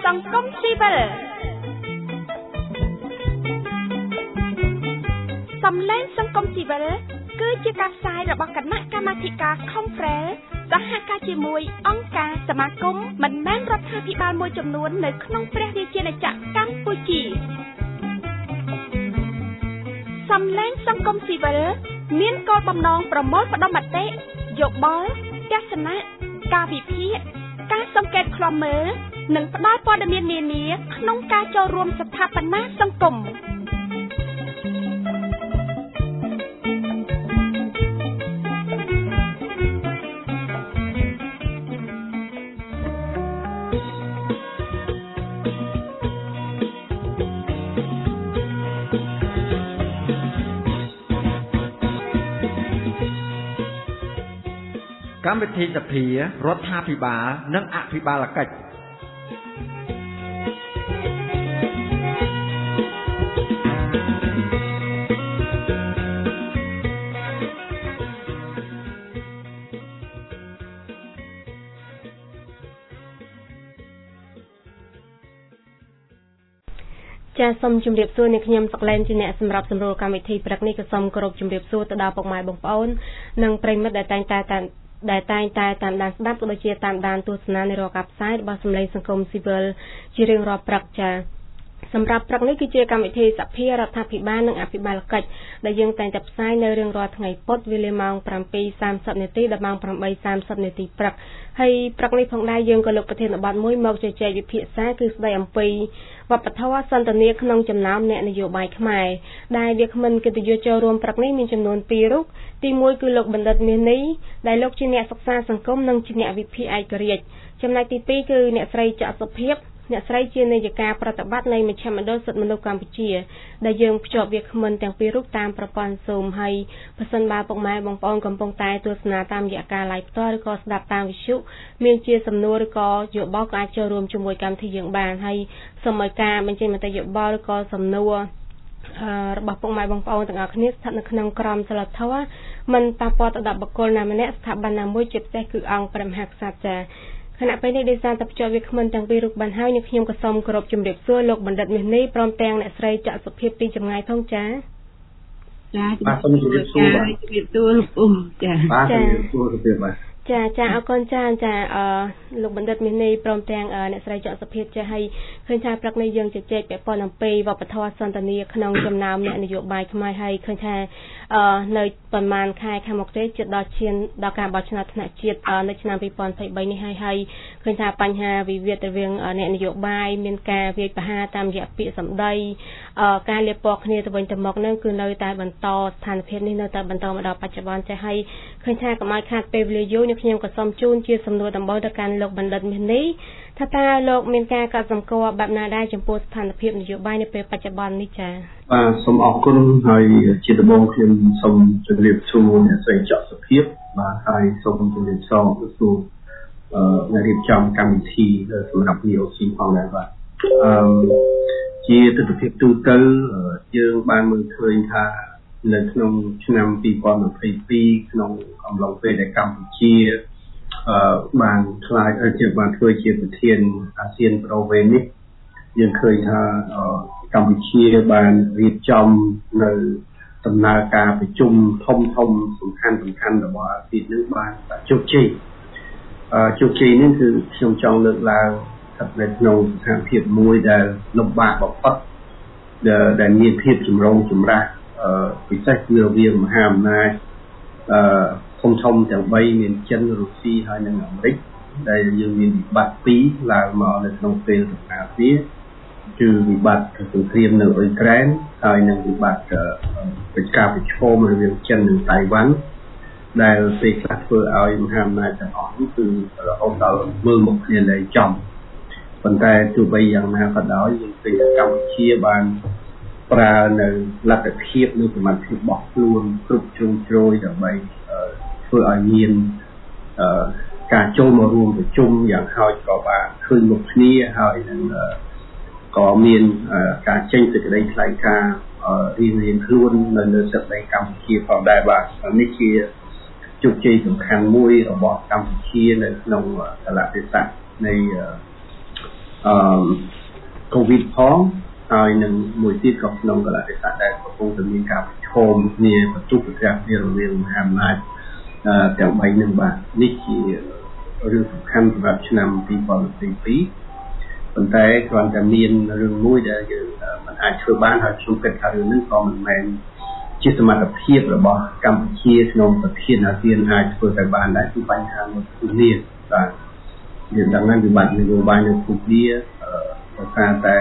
សង្គមស៊ីវិលសំឡេងសង្គមស៊ីវិលគឺជាការផ្សាយរបស់គណៈកម្មាធិការ Conference សហការជាមួយអង្គការសមាគមមិនមែនរដ្ឋាភិបាលមួយចំនួននៅក្នុងព្រះរាជាណាចក្រកម្ពុជាសំឡេងសង្គមស៊ីវិលមានគោលបំណងប្រមូលផ្ដុំមតិយោបល់ទស្សនៈការវិភាគការសង្កេតឃ្លាំមើលនិងផ្ដល់ព័ត៌មាននានាក្នុងការចូលរួមស្ថាបនាសង្គមកម្មវិធីសភារដ្ឋាភិបាលនិងអភិបាលកិច្ចចាសសូមជម្រាបសួរអ្នកខ្ញុំសុកឡែនជាអ្នកសម្រាប់សម្រួលកម្មវិធីព្រឹកនេះក៏សូមគោរពជម្រាបសួរទៅដល់ពុកម៉ែបងប្អូននិងប្រិយមិត្តដែលតែងតែតាមដានស្ដាប់ក៏ដូចជាតាមដានទស្សនានៃរាល់ការផ្សាយរបស់សម្លេងសង្គមស៊ីវិលជារៀងរាល់ព្រឹកចាសម្រាប់ព្រឹកនេះគឺជាកម្មវិធីសភារដ្ឋាភិបាលនិងអភិបាលកិច្ចដែលយើងតែងតែផ្សាយនៅរៀងរាល់ថ្ងៃពុធវេលាម៉ោង 7:30 នាទីដល់ម៉ោង 8:30 នាទីព្រឹកហើយព្រឹកនេះផងដែរយើងក៏លើកប្រធានបទមួយមកជជែកវិភាសាគឺស្ដីអំពីវប្បធម៌សន្តានាក្នុងចំណោមអ្នកនយោបាយខ្មែរដែលវាគ្មិនកិត្តិយសចូលរួមព្រឹកនេះមានចំនួន2រូបទី1គឺលោកបណ្ឌិតមាសនេះដែលលោកជាអ្នកសិក្សាសង្គមនិងជាអ្នកវិភាគឯករាជ្យចំណែកទី2គឺអ្នកស្រីច័ន្ទសុភាពអ្នកស្រីជានាយិកាប្រតិបត្តិនៃមជ្ឈមណ្ឌលសិទ្ធិមនុស្សកម្ពុជាដែលយើងភ្ជាប់វាគ្មិនទាំងពីររូបតាមប្រព័ន្ធ Zoom ហើយប្រសិនបើពុកម៉ែបងប្អូនកំពុងតែទស្សនាតាមរយៈការ live ផ្ទាល់ឬក៏ស្ដាប់តាមវិទ្យុមានជាសំណួរឬក៏យោបល់ក៏អាចចូលរួមជាមួយកម្មវិធីយើងបានហើយសូមឲ្យការបញ្ចេញមតិយោបល់ឬក៏សំណួររបស់ពុកម៉ែបងប្អូនទាំងអស់គ្នាស្ថិតនៅក្នុងក្រមសីលធម៌មិនប៉ះពាល់ទៅដល់បុគ្គលណាម្នាក់ស្ថាប័នណាមួយជាពិសេសគឺអង្គព្រះមហាក្សត្រចាខណៈពេលនេះដោយសារតែភ្ជាប់វាគ្មិនទាំងពីររូបបានហើយនេះខ្ញុំក៏សូមគោរពជម្រាបសួរលោកបណ្ឌិតមាសនេះព្រមទាំងអ្នកស្រីច័ន្ទសុភាពពីចម្ងាយផងចាបាទសូមជម្រាបសួរបាទជម្រាបសួរលោកចាបាទជម្រាបសួរទៅទៀតបាទចាអរគុណចាលោកបណ្ឌិតមាសនេះព្រមទាំងអ្នកស្រីច័ន្ទសុភាពចាហើយឃើញថាព្រឹកនេះយើងជជែកពាក់ព័ន្ធអំពីវប្បធម៌សន្តានាក្នុងចំណោមអ្នកនយោបាយខ្មែរហើយឃើញថានៅប្រហែលខែខាងមុខទេជិតដល់ឈានដល់ការបោះឆ្នោតថ្នាក់ជាតិនៅឆ្នាំ2023នេះហើយឃើញថាបញ្ហាវិវាទរវាងអ្នកនយោបាយមានការវាយប្រហារតាមរយៈពាក្យសម្ដីការលាបពណ៌គ្នាទៅវិញទៅមកនឹងគឺនៅតែបន្តស្ថានភាពនេះនៅតែបន្តមកដល់បច្ចុប្បន្នចាហើយឃើញថាកុំឲ្យខាតពេលវេលាយូរខ្ញុំក៏សូមជូនជាសំណួរដំបូងទៅកាន់លោកបណ្ឌិតមាសនេះថាតើលោកមានការកត់សម្គាល់បែបណាដែរចំពោះស្ថានភាពនយោបាយនៅពេលបច្ចុប្បន្ននេះចា៎បាទសូមអរគុណហើយជាដំបូងខ្ញុំសូមជម្រាបសួរអ្នកស្រីច័ន្ទសុភាពបាទហើយសូមជម្រាបសួរអ្នករៀបចំកម្មវិធីសម្រាប់ VOC ផងដែរបាទជាទស្សនវិជ្ជាទូទៅយើងបានមើលឃើញថានៅក្នុងឆ្នាំ2022ក្នុងអំឡុងពេលដែលកម្ពុជាបានធ្វើជាប្រធានអាស៊ានប្រូវេនេះយើងឃើញថាកម្ពុជាបានរៀបចំនៅដំណើរការប្រជុំធំសំខាន់របស់អាស៊ាននឹងបានជោគជ័យនេះគឺខ្ញុំចង់លើកឡើងថានៅក្នុងស្ថានភាពមួយដែលលំបាកបំផុតដែលមានភាពចម្រូងចម្រាសពិសេសគឺរវាងមហាអំណាចធំទាំង3មានចិនរុស្ស៊ីហើយនិងអាមេរិកដែលយើងមានវិបត្តិពីរឡើងមកនៅក្នុងពេលដំណើរវាគឺវិបត្តិសង្គ្រាមនៅអ៊ុយក្រែនហើយនិងវិបត្តិការប្រឈមរវាងចិននិងតៃវ៉ាន់ដែលពេលខ្លះធ្វើឲ្យមហាអំណាចទាំងអស់នេះគឺរហូតដល់មើលមកគ្នាលែងចំប៉ុន្តែទោះបីយ៉ាងណាក៏ដោយយើងឃើញថាកម្ពុជាបានប្រើនៅលទ្ធភាពនិងសមត្ថភាពរបស់ខ្លួនគ្រប់ជ្រុងជ្រោយដើម្បីធ្វើឲ្យមានការចូលមករួមប្រជុំយ៉ាងហោចក៏បានឃើញមុខគ្នាហើយនឹងក៏មានការចេញសេចក្តីថ្លែងការណ៍រៀងខ្លួននៅលើទឹកដីកម្ពុជាផងដែរបាទនេះជាជោគជ័យសំខាន់មួយរបស់កម្ពុជានៅក្នុងកលៈទេសៈនៃ COVID ផងហើយនឹងមួយទៀតក៏ក្នុងកលៈទេសៈដែលកំពុងតែមានការប្រឈមគ្នាបន្ទុកប្រទះគ្នារវាងមហាអំណាចទាំង3នឹងបាទនេះជារឿងសំខាន់សម្រាប់ឆ្នាំ2022ប៉ុន្តែគ្រាន់តែមានរឿងមួយដែលយើងមិនអាចធ្វើបានហើយខ្ញុំគិតថារឿងនេះក៏មិនមែនជាសមត្ថភាពរបស់កម្ពុជាក្នុងប្រធានអាស៊ានអាចធ្វើទៅបានដែរគឺបញ្ហាមួយគ្នាបាទយើងដឹងហើយវិបត្តិនយោបាយនៅភូមាដោយសារតែ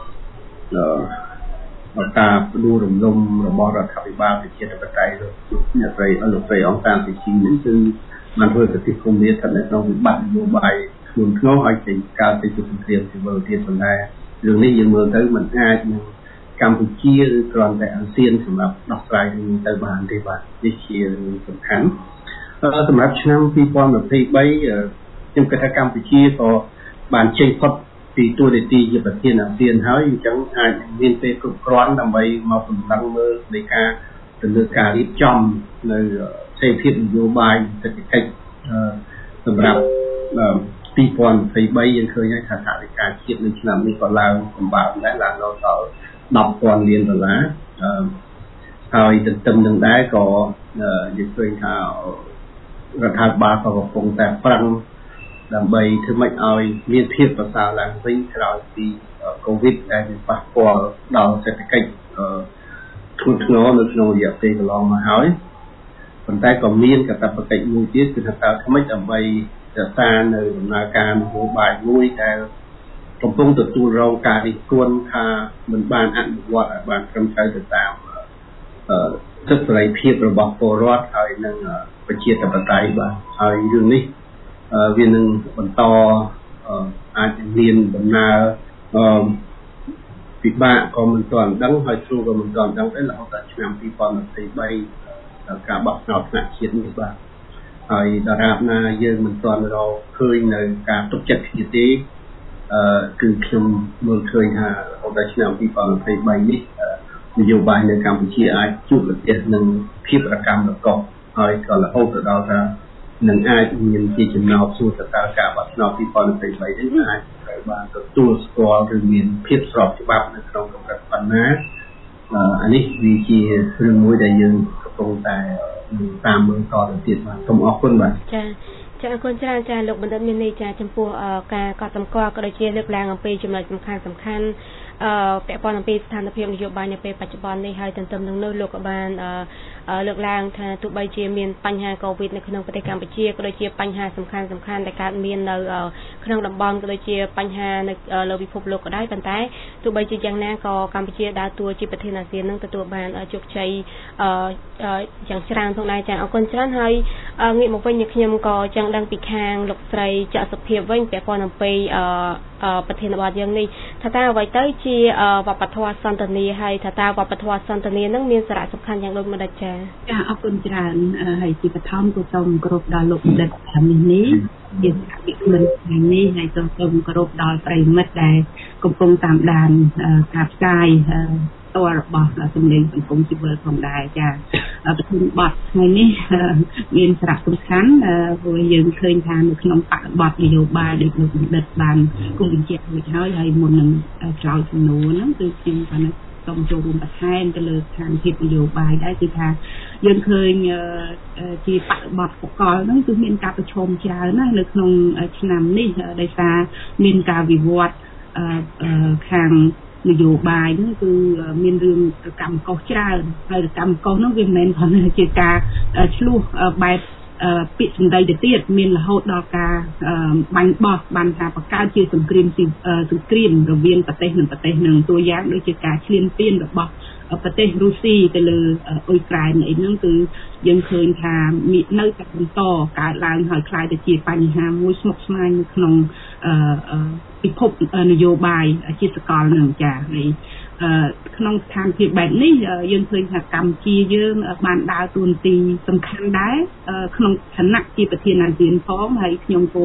ការផ្ដួលរំលំរបស់រដ្ឋាភិបាលប្រជាធិបតេយ្យអ្នកស្រីអង្គសានសុជីនេះគឺបានធ្វើប្រទេសភូមាស្ថិតនៅក្នុងវិបត្តិនយោបាយធ្ងន់ធ្ងរហើយចេញកើតទៅជាសង្គ្រាមស៊ីវិលទៀតប៉ុន្តែរឿងនេះយើងមើលទៅមិនអាចនឹងកម្ពុជាឬគ្រាន់តែអាស៊ានសម្រាប់ដោះស្រាយរឿងទៅបានទេបាទនេះជារឿងសំខាន់សម្រាប់ឆ្នាំ2023ខ្ញុំគិតថាកម្ពុជាក៏បានចេញផុតពីតួនាទីជាប្រធានអាស៊ានហើយអញ្ចឹងអាចមានពេលគ្រប់គ្រាន់ដើម្បីមកសម្ដេចមើលនៃការទៅលើការរៀបចំនៅសេដ្ឋភាពនយោបាយសេដ្ឋកិច្ចសម្រាប់2023យើងឃើញហើយថាថវិកាជាតិនៅឆ្នាំនេះក៏ឡើងសម្បើមដែរឡើងដល់$10,000 លានហើយទន្ទឹមនឹងដែរក៏យើងឃើញថារដ្ឋាភិបាលក៏កំពុងតែប្រឹងដើម្បីធ្វើម៉េចឲ្យមានភាពប្រសើរឡើងវិញក្រោយពី COVID ដែលមានប៉ះពាល់ដល់សេដ្ឋកិច្ចធ្ងន់ធ្ងរនៅក្នុងរយៈពេលកន្លងមកហើយប៉ុន្តែក៏មានកាតព្វកិច្ចមួយទៀតគឺថាតើធ្វើម៉េចដើម្បីរក្សានៅដំណើរការនយោបាយមួយដែលកំពុងទទួលរងការរិះគន់ថាមិនបានអនុវត្តឲ្យបានត្រឹមត្រូវទៅតាមសិទ្ធិសេរីភាពរបស់ពលរដ្ឋហើយនិងប្រជាធិបតេយ្យបាទហើយរឿងនេះវានឹងបន្តអាចមានដំណើរពិបាកក៏មិនទាន់ដឹងហើយស្រួលក៏មិនទាន់ដឹងដែររហូតដល់ឆ្នាំ2023ការបោះឆ្នោតថ្នាក់ជាតិនេះបាទហើយដរាបណាយើងមិនទាន់រកឃើញនៅការទុកចិត្តគ្នាទេគឺខ្ញុំមើលឃើញថារហូតដល់ឆ្នាំ2023នេះនយោបាយនៅកម្ពុជាអាចជួបប្រទះនឹងភាពរកម្មរកប់ហើយក៏រហូតដល់ថានឹងអាចមានជាចំណោទសួរតើការបោះឆ្នោត2023នេះអាចត្រូវបានទទួលស្គាល់ឬមានភាពស្របច្បាប់នៅក្នុងកម្រិតប៉ុណ្ណាអានេះវាជារឿងមួយដែលយើងកំពុងតែតាមមើលតទៅទៀតបាទសូមអរគុណបាទចាអរគុណច្រើនចាលោកបណ្ឌិតមានន័យចាចំពោះការកត់សម្គាល់ក៏ដូចជាលើកឡើងអំពីចំណុចសំខាន់ពាក់ព័ន្ធអំពីស្ថានភាពនយោបាយនៅពេលបច្ចុប្បន្ននេះហើយទន្ទឹមនឹងនោះលោកក៏បានលើកឡើងថាទោះបីជាមានបញ្ហា COVID នៅក្នុងប្រទេសកម្ពុជាក៏ដូចជាបញ្ហាសំខាន់ដែលកើតមាននៅក្នុងតំបន់ក៏ដូចជាបញ្ហានៅលើពិភពលោកក៏ដោយប៉ុន្តែទោះបីជាយ៉ាងណាក៏កម្ពុជាដើរតួជាប្រធានអាស៊ាននឹងទទួលបានជោគជ័យយ៉ាងច្រើនផងដែរចាអរគុណច្រើនហើយងាកមកវិញខ្ញុំក៏ចង់ដឹងពីខាងលោកស្រីច័ក្កសុភាពវិញពាក់ព័ន្ធអំពីប្រធានបទយើងនេះថាតើអ្វីទៅជាវប្បធម៌សន្តានាហើយថាតើវប្បធម៌សន្តានានឹងមានសារៈសំខាន់យ៉ាងដូចម្តេចចាអរគុណច្រើនហើយជាបឋមក៏សូមគោរពដល់លោកបណ្ឌិតនេះជាអភិជនថ្ងៃនេះហើយក៏សូមគោរពដល់ប្រិយមិត្តដែលកំពុងតាមដានការផ្សាយតររបស់សម្លេងសង្គមស៊ីវិលផងដែរចាប្រធានបទថ្ងៃនេះមានសារៈសំខាន់ព្រោះយើងឃើញថានៅក្នុងបរិបទនយោបាយដែលលោកបណ្ឌិតបានគូបញ្ជាក់រួចហើយមុននឹងឆ្លើយសំណួរហ្នឹងគឺខ្ញុំបានសូមចូលរួមបន្ថែមទៅលើស្ថានភាពនយោបាយដែរគឺថាយើងឃើញជាបរិបទសកលហ្នឹងគឺមានការប្រឈមច្រើនណាស់នៅក្នុងឆ្នាំនេះដោយសារមានការវិវត្តខាងនយោបាយហ្នឹងគឺមានរឿងកម្មកុសច្រើនហើយកម្មកុសហ្នឹងវាមិនមែនគ្រាន់តែជាការឆ្លោះបែបពាក្យសម្ដីទៅទៀតមានរហូតដល់ការបាញ់បោះបានថាបង្កើតជាសង្គ្រាមរវាងប្រទេសនិងប្រទេសនឹងតួយ៉ាងដូចជាការឈ្លានពានរបស់ប្រទេសរុស្ស៊ីទៅលើអ៊ុយក្រែនអីហ្នឹងគឺយើងឃើញថានៅតែបន្តកើតឡើងហើយคล้ายទៅជាបញ្ហាមួយស្មុគស្មាញនៅក្នុងពិភពនយោបាយជាសកលនឹងចាហើយក្នុងស្ថានភាពបែបនេះយើងឃើញថាកម្ពុជាយើងបានដើរតួនាទីសំខាន់ដែរក្នុងឋានៈជាប្រធានអាស៊ានផងហើយខ្ញុំក៏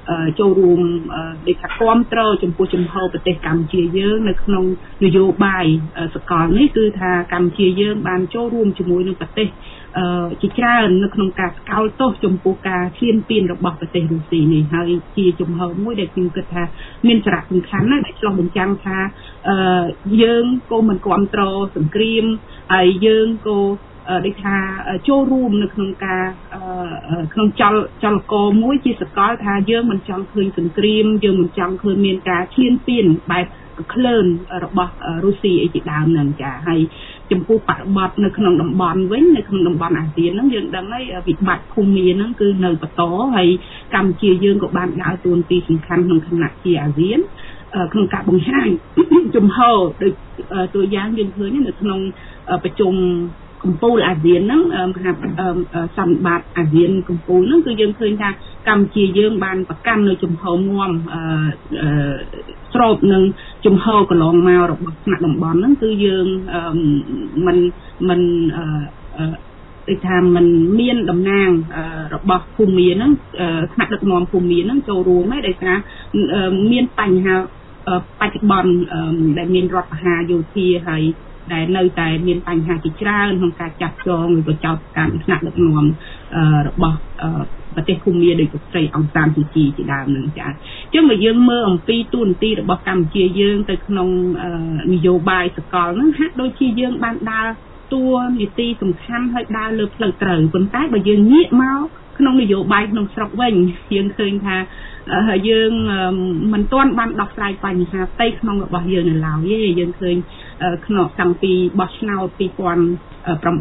ចូលរួមដូចថាគាំទ្រចំពោះជំហរប្រទេសកម្ពុជាយើងនៅក្នុងនយោបាយសកលនេះគឺថាកម្ពុជាយើងបានចូលរួមជាមួយនឹងប្រទេសជាច្រើននៅក្នុងការស្កោលទោសចំពោះការឈ្លានពានរបស់ប្រទេសរុស្ស៊ីនេះហើយជាជំហរមួយដែលខ្ញុំគិតថាមានសារៈសំខាន់ណាស់ដែលឆ្លុះបញ្ចាំងថាយើងក៏មិនគាំទ្រសង្គ្រាមហើយយើងក៏ដូចថាចូលរួមនៅក្នុងការក្នុងចលករមួយជាសកលថាយើងមិនចង់ឃើញសង្គ្រាមយើងមិនចង់ឃើញមានការឈ្លានពានបែបក្លឿនរបស់រុស្ស៊ីអីជាដើមហ្នឹងចាហើយចំពោះបរិបទនៅក្នុងតំបន់វិញនៅក្នុងតំបន់អាស៊ានហ្នឹងយើងដឹងហើយវិបត្តិភូមិហ្នឹងគឺនៅបន្តហើយកម្ពុជាយើងក៏បានដើរតួនាទីសំខាន់ក្នុងគណៈជាអាស៊ានក្នុងការបង្ហាញជំហរដូចตัวយ៉ាងយើងឃើញនៅក្នុងប្រជុំកម្ពុជាអាស៊ានហ្នឹងមហាសន្និបាតអាស៊ានកម្ពុជាហ្នឹងគឺយើងឃើញថាកម្ពុជាយើងបានប្រកាន់នៅជំហរងាំស្របនឹងជំហរកន្លងមករបស់ថ្នាក់តំបន់ហ្នឹងគឺយើងមិនដូចថាมันមានតំណាងរបស់ភូមិហ្នឹងថ្នាក់ដឹកនាំភូមិហ្នឹងចូលរួមឯដោយសារមានបញ្ហាបច្ចុប្បន្នដែលមានរដ្ឋបហាយោធាហើយដែលនៅតែមានបញ្ហាជាច្រើនក្នុងការចាត់ចងឬក៏ចោទកម្មថ្នាក់ដឹកនាំរបស់ប្រទេសភូមាដោយស្រីអង្គសានស៊ូជីជាដើមនឹងចា៎អញ្ចឹងបើយើងមើលអំពីទូនទីរបស់កម្ពុជាយើងទៅក្នុងនយោបាយសកលហ្នឹងហាក់ដូចជាយើងបានដើរតួនាទីសំខាន់ហើយដើរលើផ្លូវត្រូវប៉ុន្តែបើយើងងាកមកក្នុងនយោបាយក្នុងស្រុកវិញយើងឃើញថាយើងមិនទាន់បានដោះស្រាយបញ្ហាផ្ទៃក្នុងរបស់យើងនៅឡើយទេយើងឃើញក្នុងតាំងពីបោះឆ្នោត2008មក18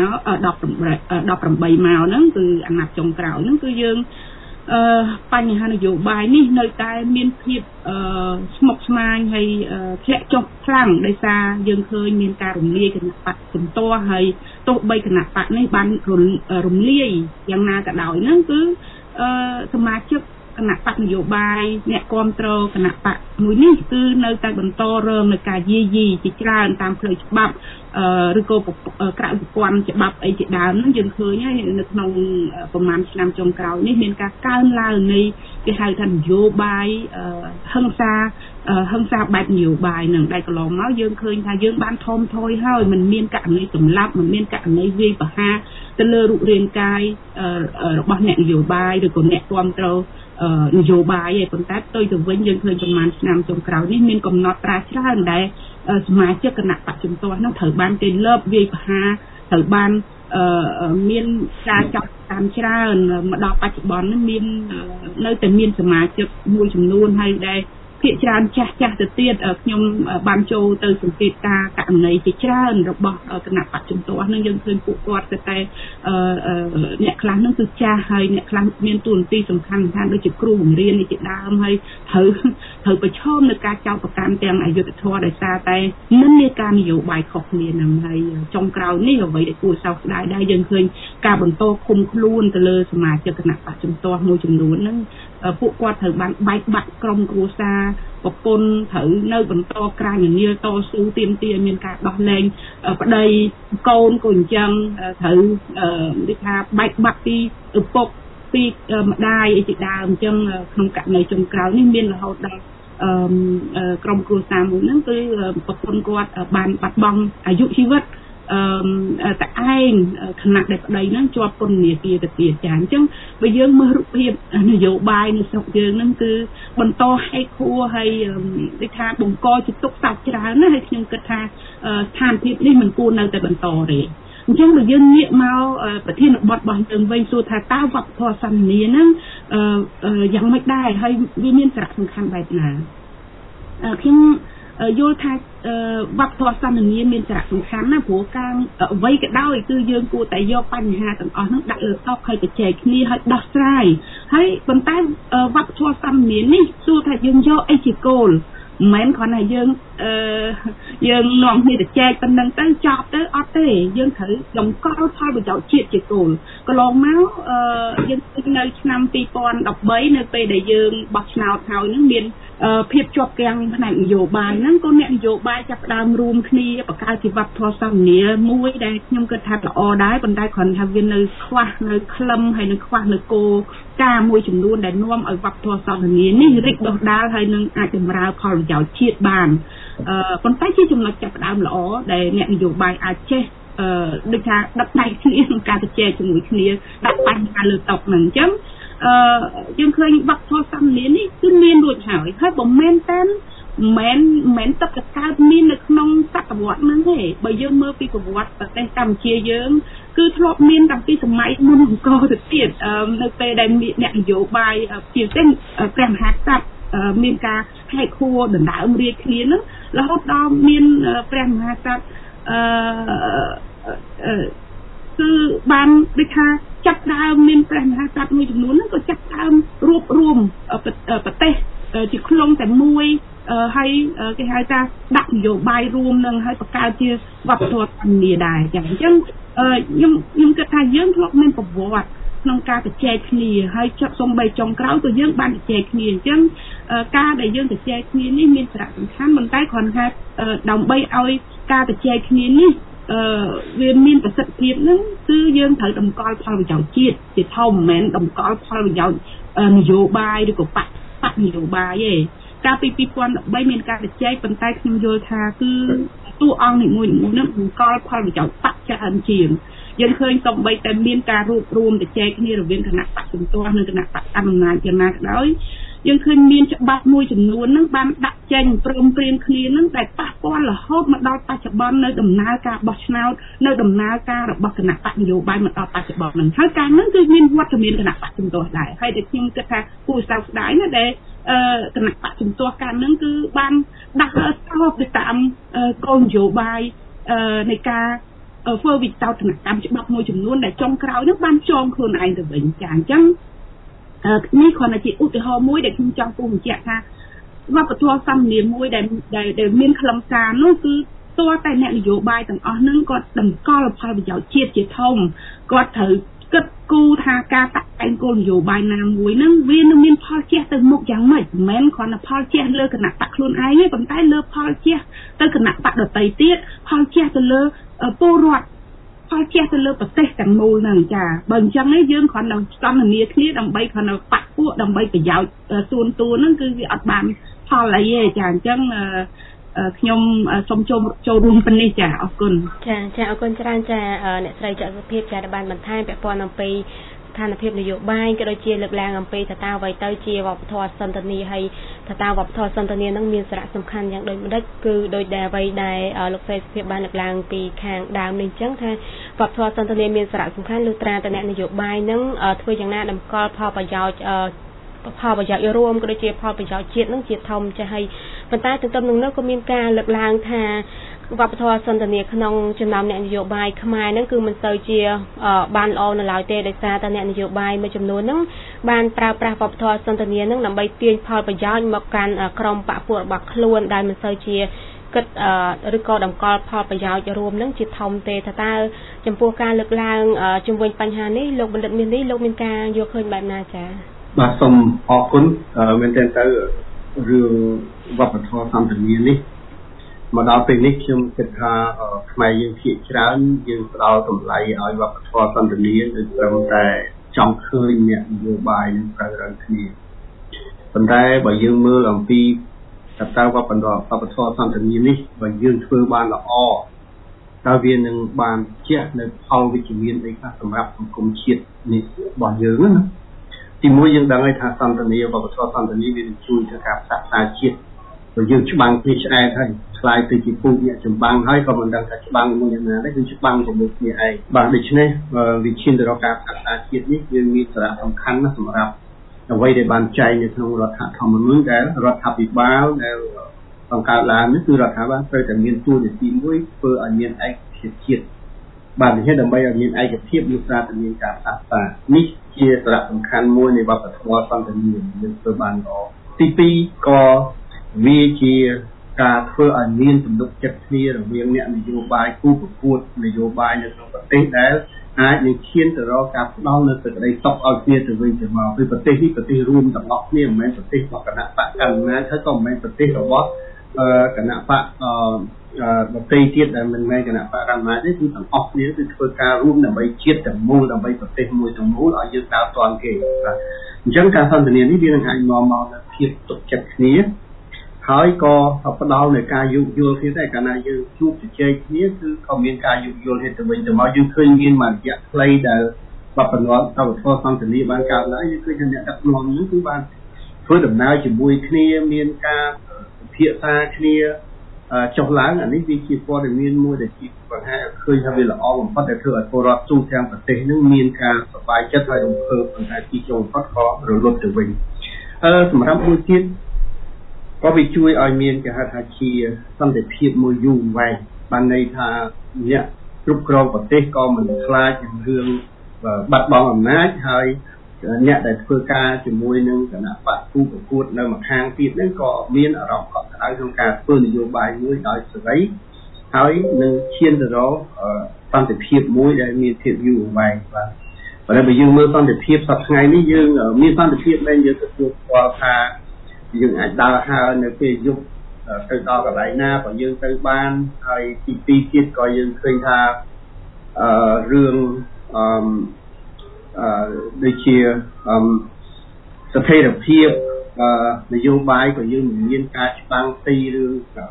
មកហ្នឹងគឺអាណត្តិចុងក្រោយហ្នឹងគឺយើងបញ្ហានយោបាយនេះនៅតែមានភាពស្មុគស្មាញហើយធ្លាក់ចុះខ្លាំងដោយសារយើងឃើញមានការរំលាយគណៈបកជំទាស់ហើយទោះបីគណៈបកនេះបានរំលាយយ៉ាងណាក៏ដោយហ្នឹងគឺសមាជិកគណៈបកនយោបាយអ្នកគ្រប់គ្រងគណៈបកមួយនេះគឺនៅតែបន្តរងនឹងការយាយីជាច្រើនតាមផ្លូវច្បាប់ឬក៏ក្រៅប្រព័ន្ធច្បាប់អីជាដើមហ្នឹងយើងឃើញហើយនៅក្នុងប្រហែលឆ្នាំចុងក្រោយនេះមានការកើនឡើងនៃគេហៅថានយោបាយហិង្សាបែបនយោបាយហ្នឹងដែលកន្លងមកយើងឃើញថាយើងបានថមថយហើយมันមានករណីសម្លាប់มันមានករណីវាយប្រហារទៅលើរូបរាងកាយរបស់អ្នកនយោបាយឬក៏អ្នកគ្រប់គ្រងនយោបាយឯប៉ុន្តែផ្ទុយទៅវិញយើងឃើញប្រហែលឆ្នាំចុងក្រោយនេះមានកំណត់ត្រាច្រើនដែលសមាជិកគណៈបច្ចុប្បន្ននោះត្រូវបានគេលើបវាយប្រហារត្រូវបានមានការចាប់តាមច្រើនមកដល់បច្ចុប្បន្ននេះមាននៅតែមានសមាជិកមួយចំនួនហើយដែលភាគច្រើនចាស់ទៅទៀតខ្ញុំបានចូលទៅសង្កេតការករណីជាច្រើនរបស់គណៈបច្ចុប្បន្នហ្នឹងយើងឃើញពួកគាត់តែអ្នកខ្លះហ្នឹងគឺចាស់ហើយអ្នកខ្លះមានតួនាទីសំខាន់ដូចជាគ្រូបង្រៀននេះជាដើមហើយត្រូវប្រឈមនឹងការចោទប្រកាន់ទាំងអយុត្តិធម៌ដោយសារតែនិន្នាការនយោបាយខុសគ្នាហ្នឹងហើយចុងក្រោយនេះអ្វីដែលគួរសោកស្ដាយដែរយើងឃើញការបន្តឃុំខ្លួនទៅលើសមាជិកគណៈបច្ចុប្បន្នមួយចំនួនហ្នឹងពួកគាត់ត្រូវបានបែកបាក់ក្រុមគ្រួសារប្រពន្ធត្រូវនៅបន្តក្រាញនាលតស៊ូទាមទារមានការដោះលែងប្តីកូនក៏អញ្ចឹងត្រូវដូចថាបែកបាក់ពីឪពុកពីម្ដាយអីជាដើមអញ្ចឹងក្នុងករណីចុងក្រោយនេះមានរហូតដល់ក្រុមគ្រួសារមួយហ្នឹងគឺប្រពន្ធគាត់បានបាត់បង់អាយុជីវិតតែឯងគណៈដែលប្តីហ្នឹងជាប់ពន្ធនាគារទៅទៀតចាអញ្ចឹងបើយើងមើលរូបភាពនយោបាយនៅស្រុកយើងហ្នឹងគឺបន្តហែកហួរហើយដូចថាបង្កជាទុក្ខសោកច្រើនណាស់ហើយខ្ញុំគិតថាស្ថានភាពនេះមិនគួរនៅតែបន្តទេអញ្ចឹងបើយើងងាកមកប្រធានបទរបស់យើងវិញសួរថាតើវប្បធម៌សន្និហ្នឹងយ៉ាងម៉េចដែរហើយវាមានសារៈសំខាន់បែបណាខ្ញុំយល់ថាវប្បធម៌សន្និមានសារៈសំខាន់ណាស់ព្រោះការអ្វីក៏ដោយគឺយើងគួរតែយកបញ្ហាទាំងអស់ហ្នឹងដាក់លើតុហើយទៅចែកគ្នាហើយដោះស្រាយហើយប៉ុន្តែវប្បធម៌សន្និនេះសួរថាយើងយកអីជាគោលមិនមែនគ្រាន់តែយើងនាំគ្នាទៅចែកប៉ុណ្្នឹងទៅចប់ទៅអត់ទេយើងត្រូវតម្កល់ផលប្រយោជន៍ជាតិជាគោលកន្លងមកយើងនៅឆ្នាំ2013នៅពេលដែលយើងបោះឆ្នោតហើយនឹងមានភាពជាប់គាំងផ្នែកនយោបាយហ្នឹងក៏អ្នកនយោបាយចាប់ផ្ដើមរួមគ្នាបង្កើតជាវប្បធម៌សន្តានាមួយដែលខ្ញុំគិតថាល្អដែរប៉ុន្តែគ្រាន់ថាវានៅខ្វះនៅក្លឹមហើយនៅខ្វះនៅគោលការណ៍មួយចំនួនដែលនាំឲ្យវប្បធម៌សន្តានានេះរីកដុះដាលហើយនឹងអាចចម្រើនផលប្រយោជន៍ជាតិបានប៉ុន្តែជាចំណុចចាប់ផ្ដើមល្អដែលអ្នកនយោបាយអាចចេះដូចថាដឹកដៃគ្នាក្នុងការជជែកជាមួយគ្នាដាក់បញ្ហាលើតុហ្នឹងអញ្ចឹងយើងឃើញវប្បធម៌សន្តានានេះគឺមានរួចហើយបើមែនតែមិនទឹកកកើតមាននៅក្នុងសតវត្សហ្នឹងទេបើយើងមើលពីប្រវត្តិប្រទេសកម្ពុជាយើងគឺធ្លាប់មានតាំងពីសម័យមុនអង្គរទៅទៀតនៅពេលដែលអ្នកនយោបាយជាពិសេសព្រះមហាក្សត្រមានការហែកហួរដណ្ដើមរាជគ្នាហ្នឹងរហូតដល់មានព្រះមហាក្សត្រគឺបានដូចថាចាប់ដើមមានព្រះមហាក្សត្រមួយចំនួនហ្នឹងក៏ចាប់ដើមរួបរวมប្រទេសជាខ្លងតែមួយហើយគេហៅថាដាក់នយោបាយរួមនឹងហើយបង្កើតជាវប្បធម៌សន្តានាដែរចឹងអញ្ចឹងខ្ញុំគិតថាយើងធ្លាប់មានប្រវត្តិក្នុងការជជែកគ្នាហើយសូម្បីចុងក្រោយក៏យើងបានជជែកគ្នាអញ្ចឹងការដែលយើងជជែកគ្នានេះមានសារៈសំខាន់ប៉ុន្តែគ្រាន់តែដើម្បីឲ្យការជជែកគ្នានេះវាមានប្រសិទ្ធភាពហ្នឹងគឺយើងត្រូវតម្កល់ផលប្រយោជន៍ជាតិជាធំមិនមែនតម្កល់ផលប្រយោជន៍នយោបាយឬក៏បកនយោបាយទេកាលពី2013មានការជជែកប៉ុន្តែខ្ញុំយល់ថាគឺតួអង្គនីមួយៗហ្នឹងតម្កល់ផលប្រយោជន៍បកច្រើនជាងយើងឃើញសូម្បីតែមានការរួបរวมជជែកគ្នារវាងគណៈបកជំទាស់និងគណៈបកអំណាចយ៉ាងណាក៏ដោយយើងឃើញមានច្បាប់មួយចំនួនហ្នឹងបានដាក់ចេញព្រមព្រៀងគ្នាហ្នឹងដែលប៉ះពាល់រហូតមកដល់បច្ចុប្បន្ននៅដំណើរការបោះឆ្នោតនៅដំណើរការរបស់គណៈបកនយោបាយមកដល់បច្ចុប្បន្នហ្នឹងហើយការហ្នឹងគឺមានវត្តមានគណៈបកជំទាស់ដែរហើយតែខ្ញុំគិតថាគួរសោកស្ដាយណាស់ដែលគណៈបកជំទាស់ការហ្នឹងគឺបានដាក់ស្របទៅតាមគោលនយោបាយនៃការធ្វើវិតោធនកម្មច្បាប់មួយចំនួនដែលចុងក្រោយហ្នឹងបានចងខ្លួនឯងទៅវិញចាអញ្ចឹងនេះគ្រាន់តែជាឧទាហរណ៍មួយដែលខ្ញុំចង់ពូបញ្ជាក់ថាវប្បធម៌សន្តានាមួយដែលមានខ្លឹមសារនោះគឺតើតែអ្នកនយោបាយទាំងអស់ហ្នឹងគាត់តម្កល់ផលប្រយោជន៍ជាតិជាធំគាត់ត្រូវគិតគូរថាការតាក់តែងគោលនយោបាយណាមួយហ្នឹងវានឹងមានផលជះទៅមុខយ៉ាងម៉េចមិនមែនគ្រាន់តែផលជះលើគណៈបកខ្លួនឯងទេប៉ុន្តែលើផលជះទៅគណៈបកដទៃទៀតផលជះទៅលើពលរដ្ឋផលជះទៅលើប្រទេសទាំងមូលហ្នឹងចាបើអញ្ចឹងយើងគ្រាន់តែសន្ទនាគ្នាដើម្បីគ្រាន់តែបាក់ពួកដើម្បីប្រយោជន៍សួនទួហ្នឹងគឺវាអត់បានផលអីទេចាអញ្ចឹងខ្ញុំសូមចូលរួមប៉ុណ្នេះចាអរគុណចាអរគុណច្រើនចាអ្នកស្រីច័ន្ទសុភាពចាដែលបានបន្ថែមពាក់ព័ន្ធអំពីស្ថានភាពនយោបាយក៏ដូចជាលើកឡើងអំពីតើអ្វីទៅជាវប្បធម៌សន្តានាហើយតើវប្បធម៌សន្តានានឹងមានសារៈសំខាន់យ៉ាងដូចម្ដេចគឺដោយដែលអ្វីដែលលោកស្រីសុភាពបានលើកឡើងពីខាងដើមនេះអញ្ចឹងថាវប្បធម៌សន្តានាមានសារៈសំខាន់លុះត្រាតែអ្នកនយោបាយនឹងធ្វើយ៉ាងណាតម្កល់ផលប្រយោជន៍រួមក៏ដូចជាផលប្រយោជន៍ជាតិនឹងជាធំចាស់ហើយប៉ុន្តែទន្ទឹមនឹងនោះក៏មានការលើកឡើងថាវប្បធម៌សន្តានាក្នុងចំណោមអ្នកនយោបាយខ្មែរហ្នឹងគឺមិនសូវជាបានល្អនៅឡើយទេដោយសារតែអ្នកនយោបាយមួយចំនួនហ្នឹងបានប្រើប្រាស់វប្បធម៌សន្តានាហ្នឹងដើម្បីទាញផលប្រយោជន៍មកកាន់ក្រុមបកពួករបស់ខ្លួនដែលមិនសូវជាគិតឬក៏តម្កល់ផលប្រយោជន៍រួមហ្នឹងជាធំទេថាតើចំពោះការលើកឡើងជំវិញបញ្ហានេះលោកបណ្ឌិតមាននេះលោកមានការយល់ឃើញបែបណាចា៎បាទសូមអរគុណមែនទែនទៅរឿងវប្បធម៌សន្តានានេះមកដល់ពេលនេះខ្ញុំគិតថាខ្មែរយើងភាគច្រើនយើងផ្ដល់តម្លៃឲ្យវប្បធម៌សន្តានាដូចត្រឹមតែចង់ឃើញអ្នកនយោបាយនឹងប្រើរើគ្នាប៉ុន្តែបើយើងមើលអំពីតើវប្បធម៌សន្តានានេះបើយើងធ្វើបានល្អតើវានឹងបានជះនៅផលវិជ្ជមានអីខ្លះសម្រាប់សង្គមជាតិនេះរបស់យើងណាទីមួយយើងដឹងហើយថាសន្តានាវប្បធម៌សន្តានាវានឹងជួយដល់ការផ្សះផ្សាជាតិបើយើងច្បាំងគ្នាឆ្អែតហើយឆ្លើយទៅជាពូជអ្នកចម្បាំងហើយក៏មិនដឹងថាច្បាំងមួយយ៉ាងណាដែរគឺច្បាំងជាមួយគ្នាឯងបាទដូច្នេះវិធានទៅរកការផ្សះផ្សាជាតិនេះវាមានសារៈសំខាន់ណាស់សម្រាប់អ្វីដែលបានចែងនៅក្នុងរដ្ឋធម្មនុញ្ញដែលរដ្ឋាភិបាលដែលបង្កើតឡើងនេះគឺរដ្ឋាភិបាលត្រូវតែមានតួនាទីមួយធ្វើឲ្យមានឯកភាពជាតិបាទនេះដើម្បីឲ្យមានឯកភាពនោះត្រូវតែមានការផ្សះផ្សានេះជាសារៈសំខាន់មួយនៃវប្បធម៌សន្តានាយើងធ្វើបានល្អទី2ក៏វាជាការធ្វើឲ្យមានទំនុកចិត្តគ្នារវាងអ្នកនយោបាយគូប្រកួតនយោបាយនៅក្នុងប្រទេសដែលអាចនឹងឈានទៅរកការផ្ដល់នៅសេចក្តីសុខឲ្យគ្នាទៅវិញទៅមកពីប្រទេសនេះប្រទេសរួមទាំងអស់គ្នាមិនមែនប្រទេសរបស់គណៈបកកណ្ដាលហើយក៏មិនមែនប្រទេសរបស់គណៈបកប្រទេសទៀតដែលមិនមែនគណៈបករដ្ឋាភិបាលទេគឺទាំងអស់គ្នាគឺធ្វើការរួមដើម្បីជាតិទាំងមូលដើម្បីប្រទេសមួយទាំងមូលឲ្យយើងដើរទាន់គេបាទអញ្ចឹងការសន្ទនានេះវានឹងអាចនាំមកនូវភាពទុកចិត្តគ្នាហើយក៏ផ្ដល់នូវការយោគយល់គ្នាដែរកាលណាយើងជួបជជែកគ្នាគឺក៏មានការយោគយល់គ្នាទៅវិញទៅមកយើងឃើញមានមួយរយៈខ្លីដែលបបនរដ្ឋតវសន្ទនាបានកើតឡើងយើងឃើញថាអ្នកដឹកនាំនេះគឺបានធ្វើដំណើរជាមួយគ្នាមានការពិភាក្សាគ្នាចុះឡើងអានេះវាជាព័ត៌មានមួយដែលជាបង្ហាញឃើញថាវាល្អបំផុតដែលធ្វើឲ្យពលរដ្ឋទូទាំងប្រទេសនឹងមានការសប្បាយចិត្តហើយរំភើបប៉ុន្តែទីចុងបំផុតក៏រលត់ទៅវិញសម្រាប់មួយទៀតក៏វាជួយឲ្យមានគេហៅថាជាសន្តិភាពមួយយូរវែងបានន័យថាអ្នកគ្រប់គ្រងប្រទេសក៏មិនខ្លាចនឹងរឿងបាត់បង់អំណាចហើយអ្នកដែលធ្វើការជាមួយនឹងគណៈបកគូប្រកួតនៅម្ខាងទៀតហ្នឹងក៏មានអារម្មណ៍កក់ក្ដៅក្នុងការធ្វើនយោបាយមួយដោយសេរីហើយនឹងឈានទៅរកសន្តិភាពមួយដែលមានភាពយូរវែងបាទប៉ុន្តែបើយើងមើលសន្តិភាពសប្តាហ៍ថ្ងៃនេះយើងមានសន្តិភាពដែលយើងទទួលស្គាល់ថាយើងអាចដើរហើរនៅពេលយប់ទៅដល់កន្លែងណាក៏យើងទៅបានហើយទីពីរទៀតក៏យើងឃើញថារឿងដូចជាស្ថិរភាពនយោបាយក៏យើងមិនមានការច្បាំងទីឬ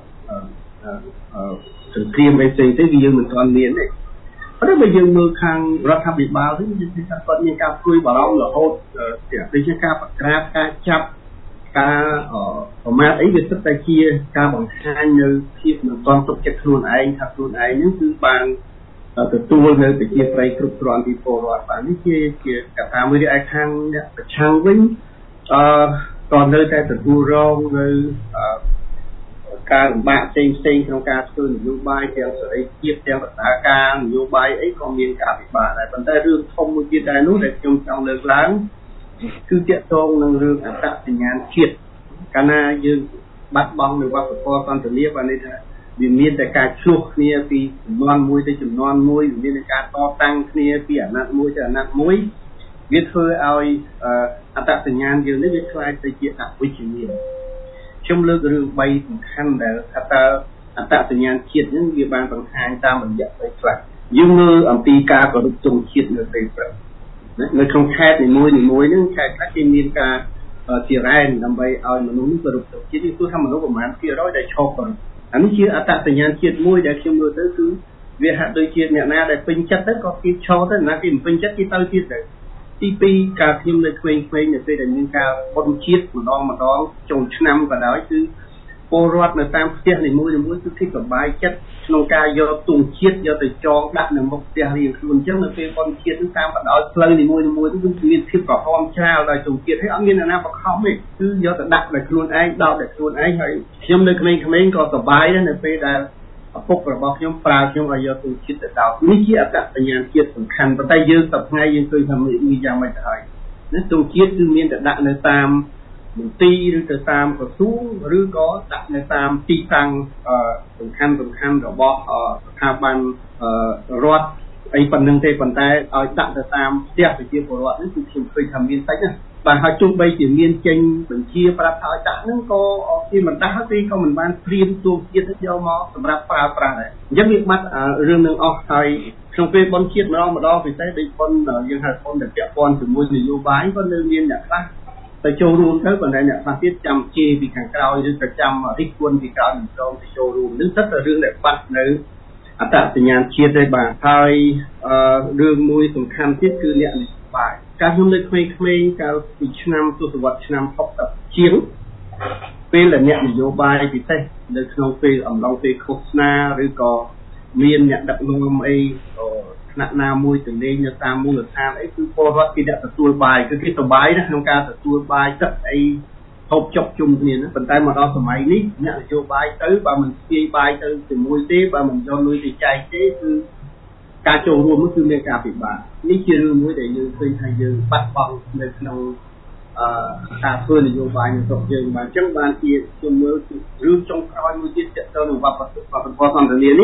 សង្គ្រាមផ្សេងៗទេគឺយើងមិនទាន់មានទេប៉ុន្តែបើយើងមើលខាងរដ្ឋាភិបាលវិញយើងឃើញថាគាត់មានការព្រួយបារម្ភរហូតដូចជាការបង្ក្រាបការចាប់ការប្រមាថអីវាសិតតែជាការបង្ហាញនៅភាពមិនទាន់ទុកចិត្តខ្លួនឯងថាខ្លួនឯងហ្នឹងគឺបានទទួលនៅប្រជាប្រិយគ្រប់គ្រាន់ពីពលរដ្ឋបាទនេះជាកត្តាមួយដែលខាងអ្នកប្រឆាំងវិញក៏នៅតែទទួលរងនៅការលំបាកផ្សេងក្នុងការធ្វើនយោបាយទាំងសេរីភាពទាំងបដាការនយោបាយអីក៏មានការពិបាកដែរប៉ុន្តែរឿងធំមួយទៀតដែរនោះដែលខ្ញុំចង់លើកឡើងគឺទាក់ទងនឹងរឿងអត្តសញ្ញាណជាតិកាលណាយើងបាត់បង់នៅវប្បធម៌សន្តិភាពបានន័យថាវាមានតែការឆ្លោះគ្នាពីចំនួនមួយទៅចំនួនមួយមានតែការតតាំងគ្នាពីអាណត្តិមួយទៅអាណត្តិមួយវាធ្វើឲ្យអត្តសញ្ញាណយើងនេះវាคล้ายទៅជាអវិជ្ជមានខ្ញុំលើករឿង3សំខាន់ដែលថាតើអត្តសញ្ញាណជាតិហ្នឹងវាបានបង្ហាញតាមរយៈពេលខ្លះយើងមើលអំពីការគោរពទង់ជាតិនៅពេលព្រឹកនៅក្នុងខេត្តនីមួយហ្នឹងខេត្តខ្លះគេមានការជារ៉ែនដើម្បីឲ្យមនុស្សគោរពទង់ជាតិនេះគឺថាមនុស្សប្រមាណ200ដែលឈប់គោរពអានេះជាអត្តសញ្ញាណជាតិមួយដែលខ្ញុំមើលទៅគឺវាហាក់ដូចជាអ្នកណាដែលពេញចិត្តទៅក៏គេឈរទៅណាគេមិនពេញចិត្តគេទៅទៀតទៅទី2ការខ្ញុំនៅក្មេងៗនៅពេលដែលមានការបុណ្យជាតិម្ដងចុងឆ្នាំក៏ដោយគឺពលរដ្ឋនៅតាមផ្ទះនីមួយគឺគេសប្បាយចិត្តក្នុងការយកទង់ជាតិយកទៅចងដាក់នៅមុខផ្ទះរៀងខ្លួនអញ្ចឹងនៅពេលបុណ្យជាតិហ្នឹងតាមបណ្ដោយផ្លូវនីមួយគឺមានភាពក្រហមច្រាលដោយទង់ជាតិហើយអត់មានអ្នកណាបង្ខំទេគឺយកទៅដាក់ដោយខ្លួនឯងដោតដោយខ្លួនឯងហើយខ្ញុំនៅក្មេងៗក៏សប្បាយដែរនៅពេលដែលឪពុករបស់ខ្ញុំប្រើខ្ញុំឲ្យយកទង់ជាតិទៅដោតនេះជាអត្តសញ្ញាណជាតិសំខាន់ប៉ុន្តែយើងសប្តាហ៍យើងឃើញថាមានយ៉ាងម៉េចទៅហើយណាទង់ជាតិគឺមានតែដាក់នៅតាមមន្ទីរឬទៅតាមក្រសួងឬក៏ដាក់នៅតាមទីតាំងសំខាន់របស់ស្ថាប័នរដ្ឋអីប៉ុណ្្នឹងទេប៉ុន្តែឲ្យដាក់ទៅតាមផ្ទះប្រជាពលរដ្ឋនេះគឺខ្ញុំឃើញថាមានតិចណាបាទហើយទោះបីជាមានចេញបញ្ជាប្រាប់ឲ្យដាក់ហ្នឹងក៏គេមិនដាក់ទេក៏មិនបានព្រៀនទង់ជាតិទៅយកមកសម្រាប់ប្រើប្រាស់ដែរអញ្ចឹងវាបាត់រឿងនឹងអស់ហើយក្នុងពេលបុណ្យជាតិម្ដងពិសេសដូចបុណ្យយើងហៅបុណ្យដែលពាក់ព័ន្ធជាមួយនយោបាយក៏នៅមានអ្នកខ្លះទៅចូលរួមទៅប៉ុន្តែអ្នកខ្លះទៀតចាំជេរពីខាងក្រោយឬក៏ចាំរិះគន់ពីក្រោយមិនព្រមទៅចូលរួមនឹងសិតតែរឿងដែលបាត់នៅអត្តសញ្ញាណជាតិទេបាទហើយរឿងមួយសំខាន់ទៀតគឺអ្នកនយោបាយកាលខ្ញុំនៅក្មេងៗកាលពីឆ្នាំទសវត្សរ៍ឆ្នាំ60ជាងពេលដែលអ្នកនយោបាយពិសេសនៅក្នុងពេលអំឡុងពេលឃោសនាឬក៏មានអ្នកដឹកនាំអីថ្នាក់ណាមួយទៅលេងនៅតាមមូលដ្ឋានអីគឺពលរដ្ឋគេដាក់ទទួលបាយគឺគេសប្បាយណាស់ក្នុងការទទួលបាយទឹកអីហូបចុកជុំគ្នាណាប៉ុន្តែមកដល់សម័យនេះអ្នកនយោបាយទៅបើមិនស្ទាយបាយទៅជាមួយទេបើមិនយកលុយទៅចែកទេគឺការចូលរួមនោះគឺមានការពិបាកនេះជារឿងមួយដែលយើងឃើញថាយើងបាត់បង់នៅក្នុងការធ្វើនយោបាយនៅស្រុកយើងបាទអញ្ចឹងបានជាខ្ញុំមើលរឿងចុងក្រោយមួយទៀតទាក់ទងនឹងវប្បធម៌សន្តានានេះ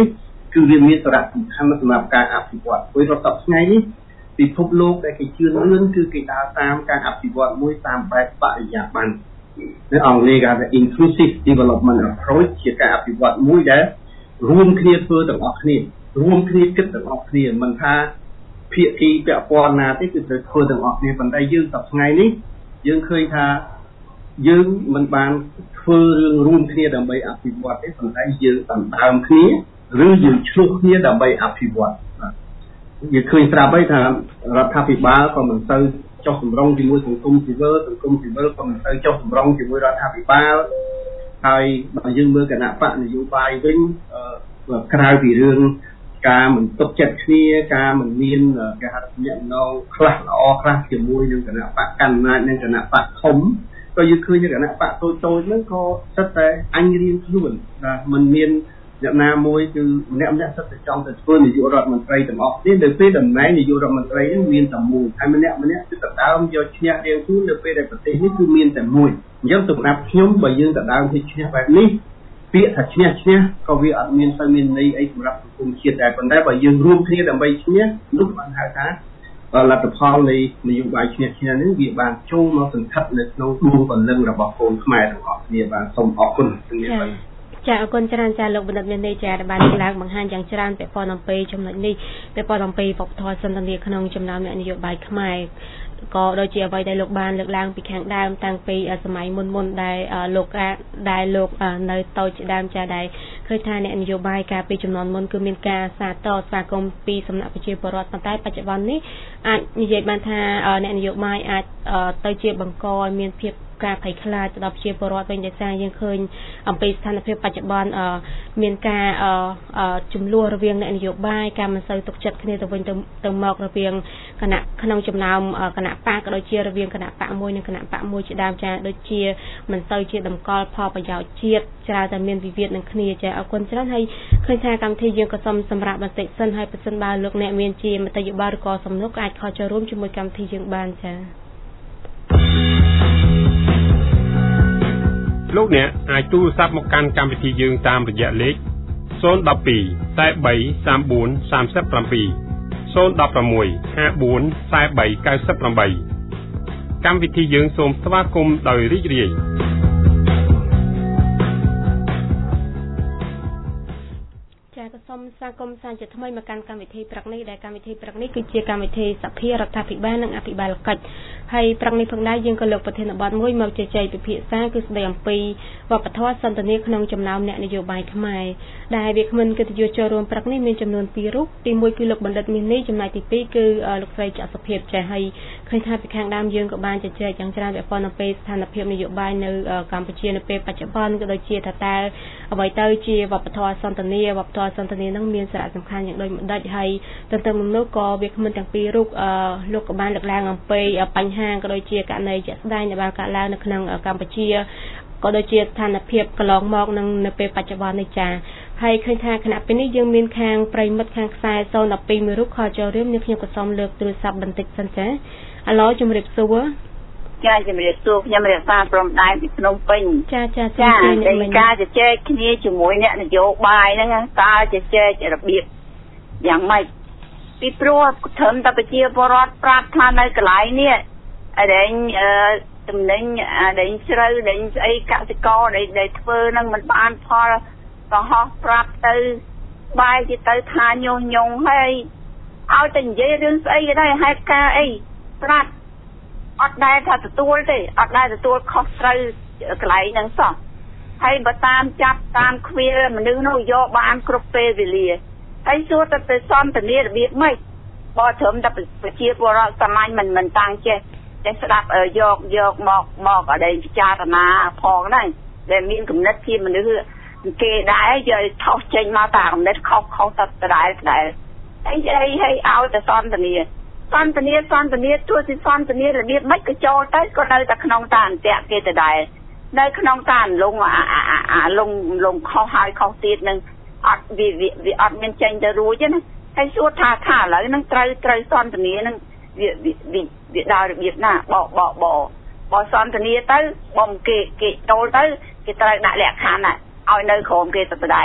គឺវាមានសារៈសំខាន់សម្រាប់ការអភិវឌ្ឍព្រោះដល់ថ្ងៃនេះពិភពលោកដែលគេជឿនលឿនគឺគេដើរតាមការអភិវឌ្ឍមួយតាមបែបបរិយាបន្ននៅអង់គ្លេសគេហៅ inclusive development approach ជាការអភិវឌ្ឍមួយដែលរួមគ្នាធ្វើទាំងអស់គ្នារួមគ្នាគិតទាំងអស់គ្នាមិនថាភាគីពាក់ព័ន្ធណាទេគឺត្រូវធ្វើទាំងអស់គ្នាប៉ុន្តែយើងដល់ថ្ងៃនេះយើងឃើញថាយើងមិនបានធ្វើរឿងរួមគ្នាដើម្បីអភិវឌ្ឍទេប៉ុន្តែយើងដណ្ដើមគ្នាឬយើងឆ្លោះគ្នាដើម្បីអភិវឌ្ឍយើងឃើញស្រាប់ហើយថារដ្ឋាភិបាលក៏មិនទៅចុះសម្រុងជាមួយសង្គមស៊ីវិលក៏មិនទៅចុះសម្រុងជាមួយរដ្ឋាភិបាលហើយបើយើងមើលគណៈបកនយោបាយវិញក្រៅពីរឿងការមិនទុកចិត្តគ្នាការមិនមានគេហៅញាក់ណងខ្លះល្អខ្លះជាមួយនឹងគណៈបកកណ្ដាលនិងគណៈបកធំក៏យើងឃើញគណៈបកតូចៗហ្នឹងក៏សិតតែអញរៀនខ្លួនណាមិនមានអ្នកណាមួយគឺម្នាក់សិតតែចង់ទៅធ្វើនាយករដ្ឋមន្ត្រីទាំងអស់នេះនៅពេលតំណែងនាយករដ្ឋមន្ត្រីនេះមានតែមួយហើយម្នាក់គឺទៅដើមយកឈ្នះរៀងខ្លួននៅពេលដែលប្រទេសនេះគឺមានតែមួយអញ្ចឹងសម្រាប់ខ្ញុំបើយើងទៅដើមទៅឈ្នះបែបនេះពាក្យថាឈ្នះក៏វាអត់មានទៅមានន័យអីសម្រាប់សង្គមជាតិដែរប៉ុន្តែបើយើងរួមគ្នាដើម្បីឈ្នះនោះបានហៅថាលទ្ធផលនៃនយោបាយឈ្នះនេះវាបានចូលមកសង្កត់នៅក្នុងដួងពលឹងរបស់កូនខ្មែរទាំងអស់គ្នាបានសូមអរគុណចាអរគុណច្រើនចាលោកបណ្ឌិតមានន័យចាដែលបានលើកឡើងបង្ហាញយ៉ាងច្រើនពាក់ព័ន្ធអំពីចំណុចនេះពាក់ព័ន្ធអំពីវប្បធម៌សន្តិនិកក្នុងចំណោមអ្នកនយោបាយខ្មែរក៏ដូចជាអ្វីដែលលោកបានលើកឡើងពីខាងដើមតាំងពីសម័យមុនដែលលោកនៅតូចជាដើមចាដែលឃើញថាអ្នកនយោបាយកាលពីចំនួនមុនគឺមានការសាទរស្វាគមន៍ពីសំណាក់ប្រជាពលរដ្ឋប៉ុន្តែបច្ចុប្បន្ននេះអាចនិយាយបានថាអ្នកនយោបាយអាចទៅជាបង្កឲ្យមានភាពការភ័យខ្លាចទៅដល់ប្រជាពលរដ្ឋវិញដោយសារយើងឃើញអំពីស្ថានភាពបច្ចុប្បន្នមានការចំនួនរវាងអ្នកនយោបាយការមិនសូវទុកចិត្តគ្នាទៅវិញទៅមករវាងគណៈក្នុងចំណោមគណៈបកក៏ដូចជារវាងគណៈបកមួយនិងគណៈបកមួយជាដើមចាដូចជាមិនសូវជាតម្កល់ផលប្រយោជន៍ជាតិច្រើនតែមានវិវាទនឹងគ្នាចាអរគុណច្រើនហើយឃើញថាកម្មវិធីយើងក៏សូមសម្រាប់បន្តិចសិនហើយប្រសិនបើលោកអ្នកមានជាមតិយោបល់ឬក៏សំណួរអាចខលចូលរួមជាមួយកម្មវិធីយើងបានចាលោកអ្នកអាចទូរស័ព្ទមកកាន់កម្មវិធីយើងតាមរយៈលេខ012 43 34 37 016 54 43 98កម្មវិធីយើងសូមស្វាគមន៍ដោយរីករាយសូមស្វាគមន៍សាជាថ្មីមកកាន់កម្មវិធីព្រឹកនេះដែលកម្មវិធីព្រឹកនេះគឺជាកម្មវិធីសភារដ្ឋាភិបាលនិងអភិបាលកិច្ចហើយព្រឹកនេះផងដែរយើងក៏លើកប្រធានបទមួយមកជជែកពិភាក្សាគឺស្ដីអំពីវប្បធម៌សន្តិនិកក្នុងចំណោមអ្នកនយោបាយខ្មែរដែលវាគ្មិនកិត្តិយសចូលរួមព្រឹកនេះមានចំនួន2រូបទី1គឺលោកបណ្ឌិតមាសនេះចំណែកទី2គឺលោកស្រីច័ន្ទសុភាពចាស់ហើយឃើញថាពីខាងដើមយើងក៏បានជជែកយ៉ាងច្រើនពាក់ព័ន្ធទៅស្ថានភាពនយោបាយនៅកម្ពុជានៅពេលបច្ចុប្បន្នក៏ដូចជាថាតើអ្វីទៅជាវប្បធម៌សន្តិនិកនឹងមានសារៈសំខាន់យ៉ាងដូចម្ដេចហើយទន្ទឹមនឹងនោះក៏វាគ្មិនទាំងពីររូបលោកក៏បានលើកឡើងអំពីបញ្ហាក៏ដូចជាករណីជាក់ស្ដែងដែលបានកើតឡើងនៅក្នុងកម្ពុជាក៏ដូចជាស្ថានភាពកន្លងមកនឹងនៅពេលបច្ចុប្បន្ននេះចាហើយឃើញថាគណៈពេលនេះយើងមានខាងប្រិមិត្តខាងខ្សែ012មួយរូបខលចូលរៀមនេះខ្ញុំក៏សូមលើកទូរស័ព្ទបន្តិចសិនចាអាឡូជំរាបសួរចាជំរាបសួរខ្ញុំរាសាព្រំដែនពីភ្នំពេញចានៃការជជែកគ្នាជាមួយអ្នកនយោបាយហ្នឹងតើជជែករបៀបយ៉ាងម៉េចពីព្រោះត្រឹមតែប្រជាពលរដ្ឋប្រាប់ថានៅកន្លែងនេះអរែងតំណែងអរែងជ្រៅដេញស្អីកសិករដែលធ្វើនឹងមិនបានផលកុហកប្រាប់ទៅបាយទៅថាញុះញង់ហើយឲ្យតែនិយាយរឿងស្អីក៏ដោយហេតុការអីប្រាប់អត់ដែលថាទទួលទេអត់ដែលទទួលខុសត្រូវកន្លែងហ្នឹងសោះហើយបើតាមចាប់តាមខ្វៀលមនុស្សនោះយកបានគ្រប់ពេលវេលាហើយសួរទៅសន្តានារបៀបម៉េចបើត្រឹមតែប្រជាពលរដ្ឋសាមញ្ញមិនតាំងចេះស្ដាប់យកមកអីពិចារណាផងហ្នឹងដែលមានគំនិតជាមនុស្សគេដែរយកថោះចេញមកតាគំនិតខុសទៅដែរអីឲ្យតែសន្តានាទោះជាសន្តានារបៀបម៉េចក៏ចូលទៅក៏នៅតែក្នុងតាអន្តៈគេទៅដែរនៅក្នុងតាលងលងខុសហើយខុសទៀតនឹងអត់វាអត់មានចេញទៅរួចណាហើយសួរថាឥឡូវនឹងត្រូវសន្តានានឹងវាដល់របៀបណាបសន្តានាទៅបំគេចូលទៅគេត្រូវដាក់លក្ខខណ្ឌឲ្យនៅក្រុមគេទៅដែរហ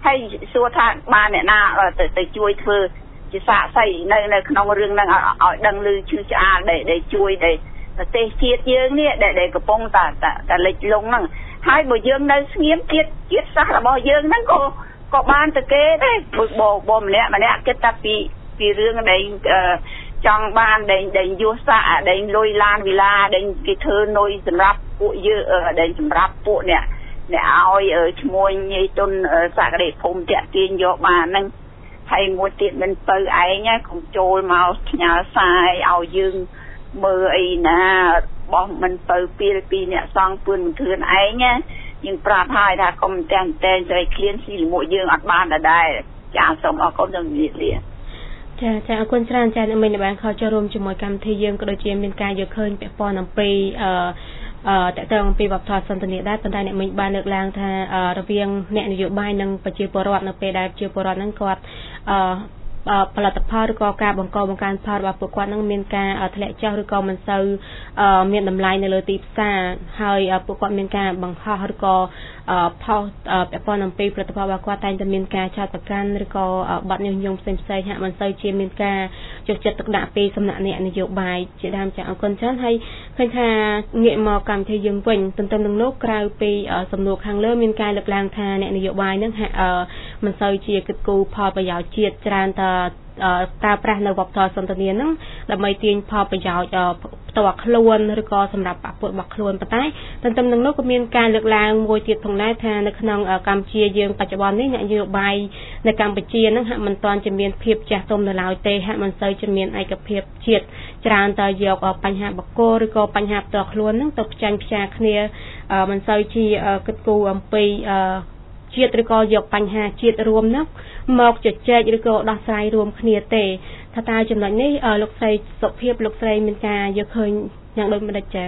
ហើយសួរថាបានអ្នកណាទៅជួយធ្វើជាសាកសីនៅក្នុងរឿងហ្នឹងឲ្យដឹងឮឈឺឆ្អាលដែលជួយដែលប្រទេសជាតិយើងនេះដែលកំពុងតែលិចលង់ហ្នឹងហើយបើយើងនៅស្ងៀមជាតិសាសរបស់យើងហ្នឹងក៏បានទៅគេដែរបងម្នាក់គិតថាពីរឿងដែលចង់បានដែលយុស័កដែលលុយឡានវិឡាដែលគេធ្វើនុយសម្រាប់ពួកយើងដែលសម្រាប់ពួកអ្នកឲ្យឈ្មោះញីទុនសក្តិភូមិតាក់ទាញយកបានហ្នឹងហើយមួយទៀតមិនទៅឯងកុំចូលមកផ្ញើសារឲ្យយើងមើលអីណាបោះមិនទៅពីអ្នកសងពឿនមិនធឿនឯងណាយើងប្រាប់ហើយថាកុំតែងស្រីឃ្លានស៊ីជាមួយយើងអត់បានដែរចាសូមអរគុណដល់វិទ្យាចាអរគុណច្រើនចាអ្នកមានបានខលចូលរួមជាមួយកម្មវិធីយើងក៏ដូចជាមានការយកឃើញពាក់ព័ន្ធអំពីតកតងពីវប្បធម៌សន្តានាដែរប៉ុន្តែអ្នកមិញបានលើកឡើងថារវាងអ្នកនយោបាយនិងប្រជាពលរដ្ឋនៅពេលដែលប្រជាពលរដ្ឋហ្នឹងគាត់ផលិតផលឬក៏ការបង្កើនផលរបស់ពួកគាត់នឹងមានការធ្លាក់ចុះឬក៏មិនសូវមានតម្លៃនៅលើទីផ្សារហើយពួកគាត់មានការបង្ហោះឬក៏ផុសពាក់ព័ន្ធអំពីផលិតផលរបស់គាត់តែងតែមានការចោទប្រកាន់ឬក៏បាត់ញុះញង់ផ្សេងហាក់មិនសូវជាមានការយកចិត្តទុកដាក់ពីសំណាក់អ្នកនយោបាយជាដើមចាអរគុណច្រើនហើយឃើញថាងាកមកកម្មវិធីយើងវិញទន្ទឹមនឹងនោះក្រៅពីសំណួរខាងលើមានការលើកឡើងថាអ្នកនយោបាយនឹងហាក់មិនសូវជាគិតគូរផលប្រយោជន៍ជាតិច្រើនតប្រើប្រាស់នៅវប្បធម៌សន្តានាហ្នឹងដើម្បីទាញផលប្រយោជន៍ផ្ទាល់ខ្លួនឬក៏សម្រាប់ពួករបស់ខ្លួនប៉ុន្តែទន្ទឹមនឹងនោះក៏មានការលើកឡើងមួយទៀតផងដែរថានៅក្នុងកម្ពុជាយើងបច្ចុប្បន្ននេះអ្នកនយោបាយនៅកម្ពុជាហ្នឹងហាក់មិនទាន់ជាមានភាពចាស់ទុំនៅឡើយទេហាក់មិនសូវជាមានឯកភាពជាតិច្រើនតយកបញ្ហាបកគោឬក៏បញ្ហាផ្ទាល់ខ្លួនហ្នឹងទៅផ្ចាញ់ផ្ចាគ្នាមិនសូវជាគិតគូរអំពីជាតិឬក៏យកបញ្ហាជាតិរួមនោះមកជជែកឬក៏ដោះស្រាយរួមគ្នាទេថាតើចំណុចនេះលោកស្រីសុភាពលោកស្រីមានការយកឃើញយ៉ាងដូចម្តេចចា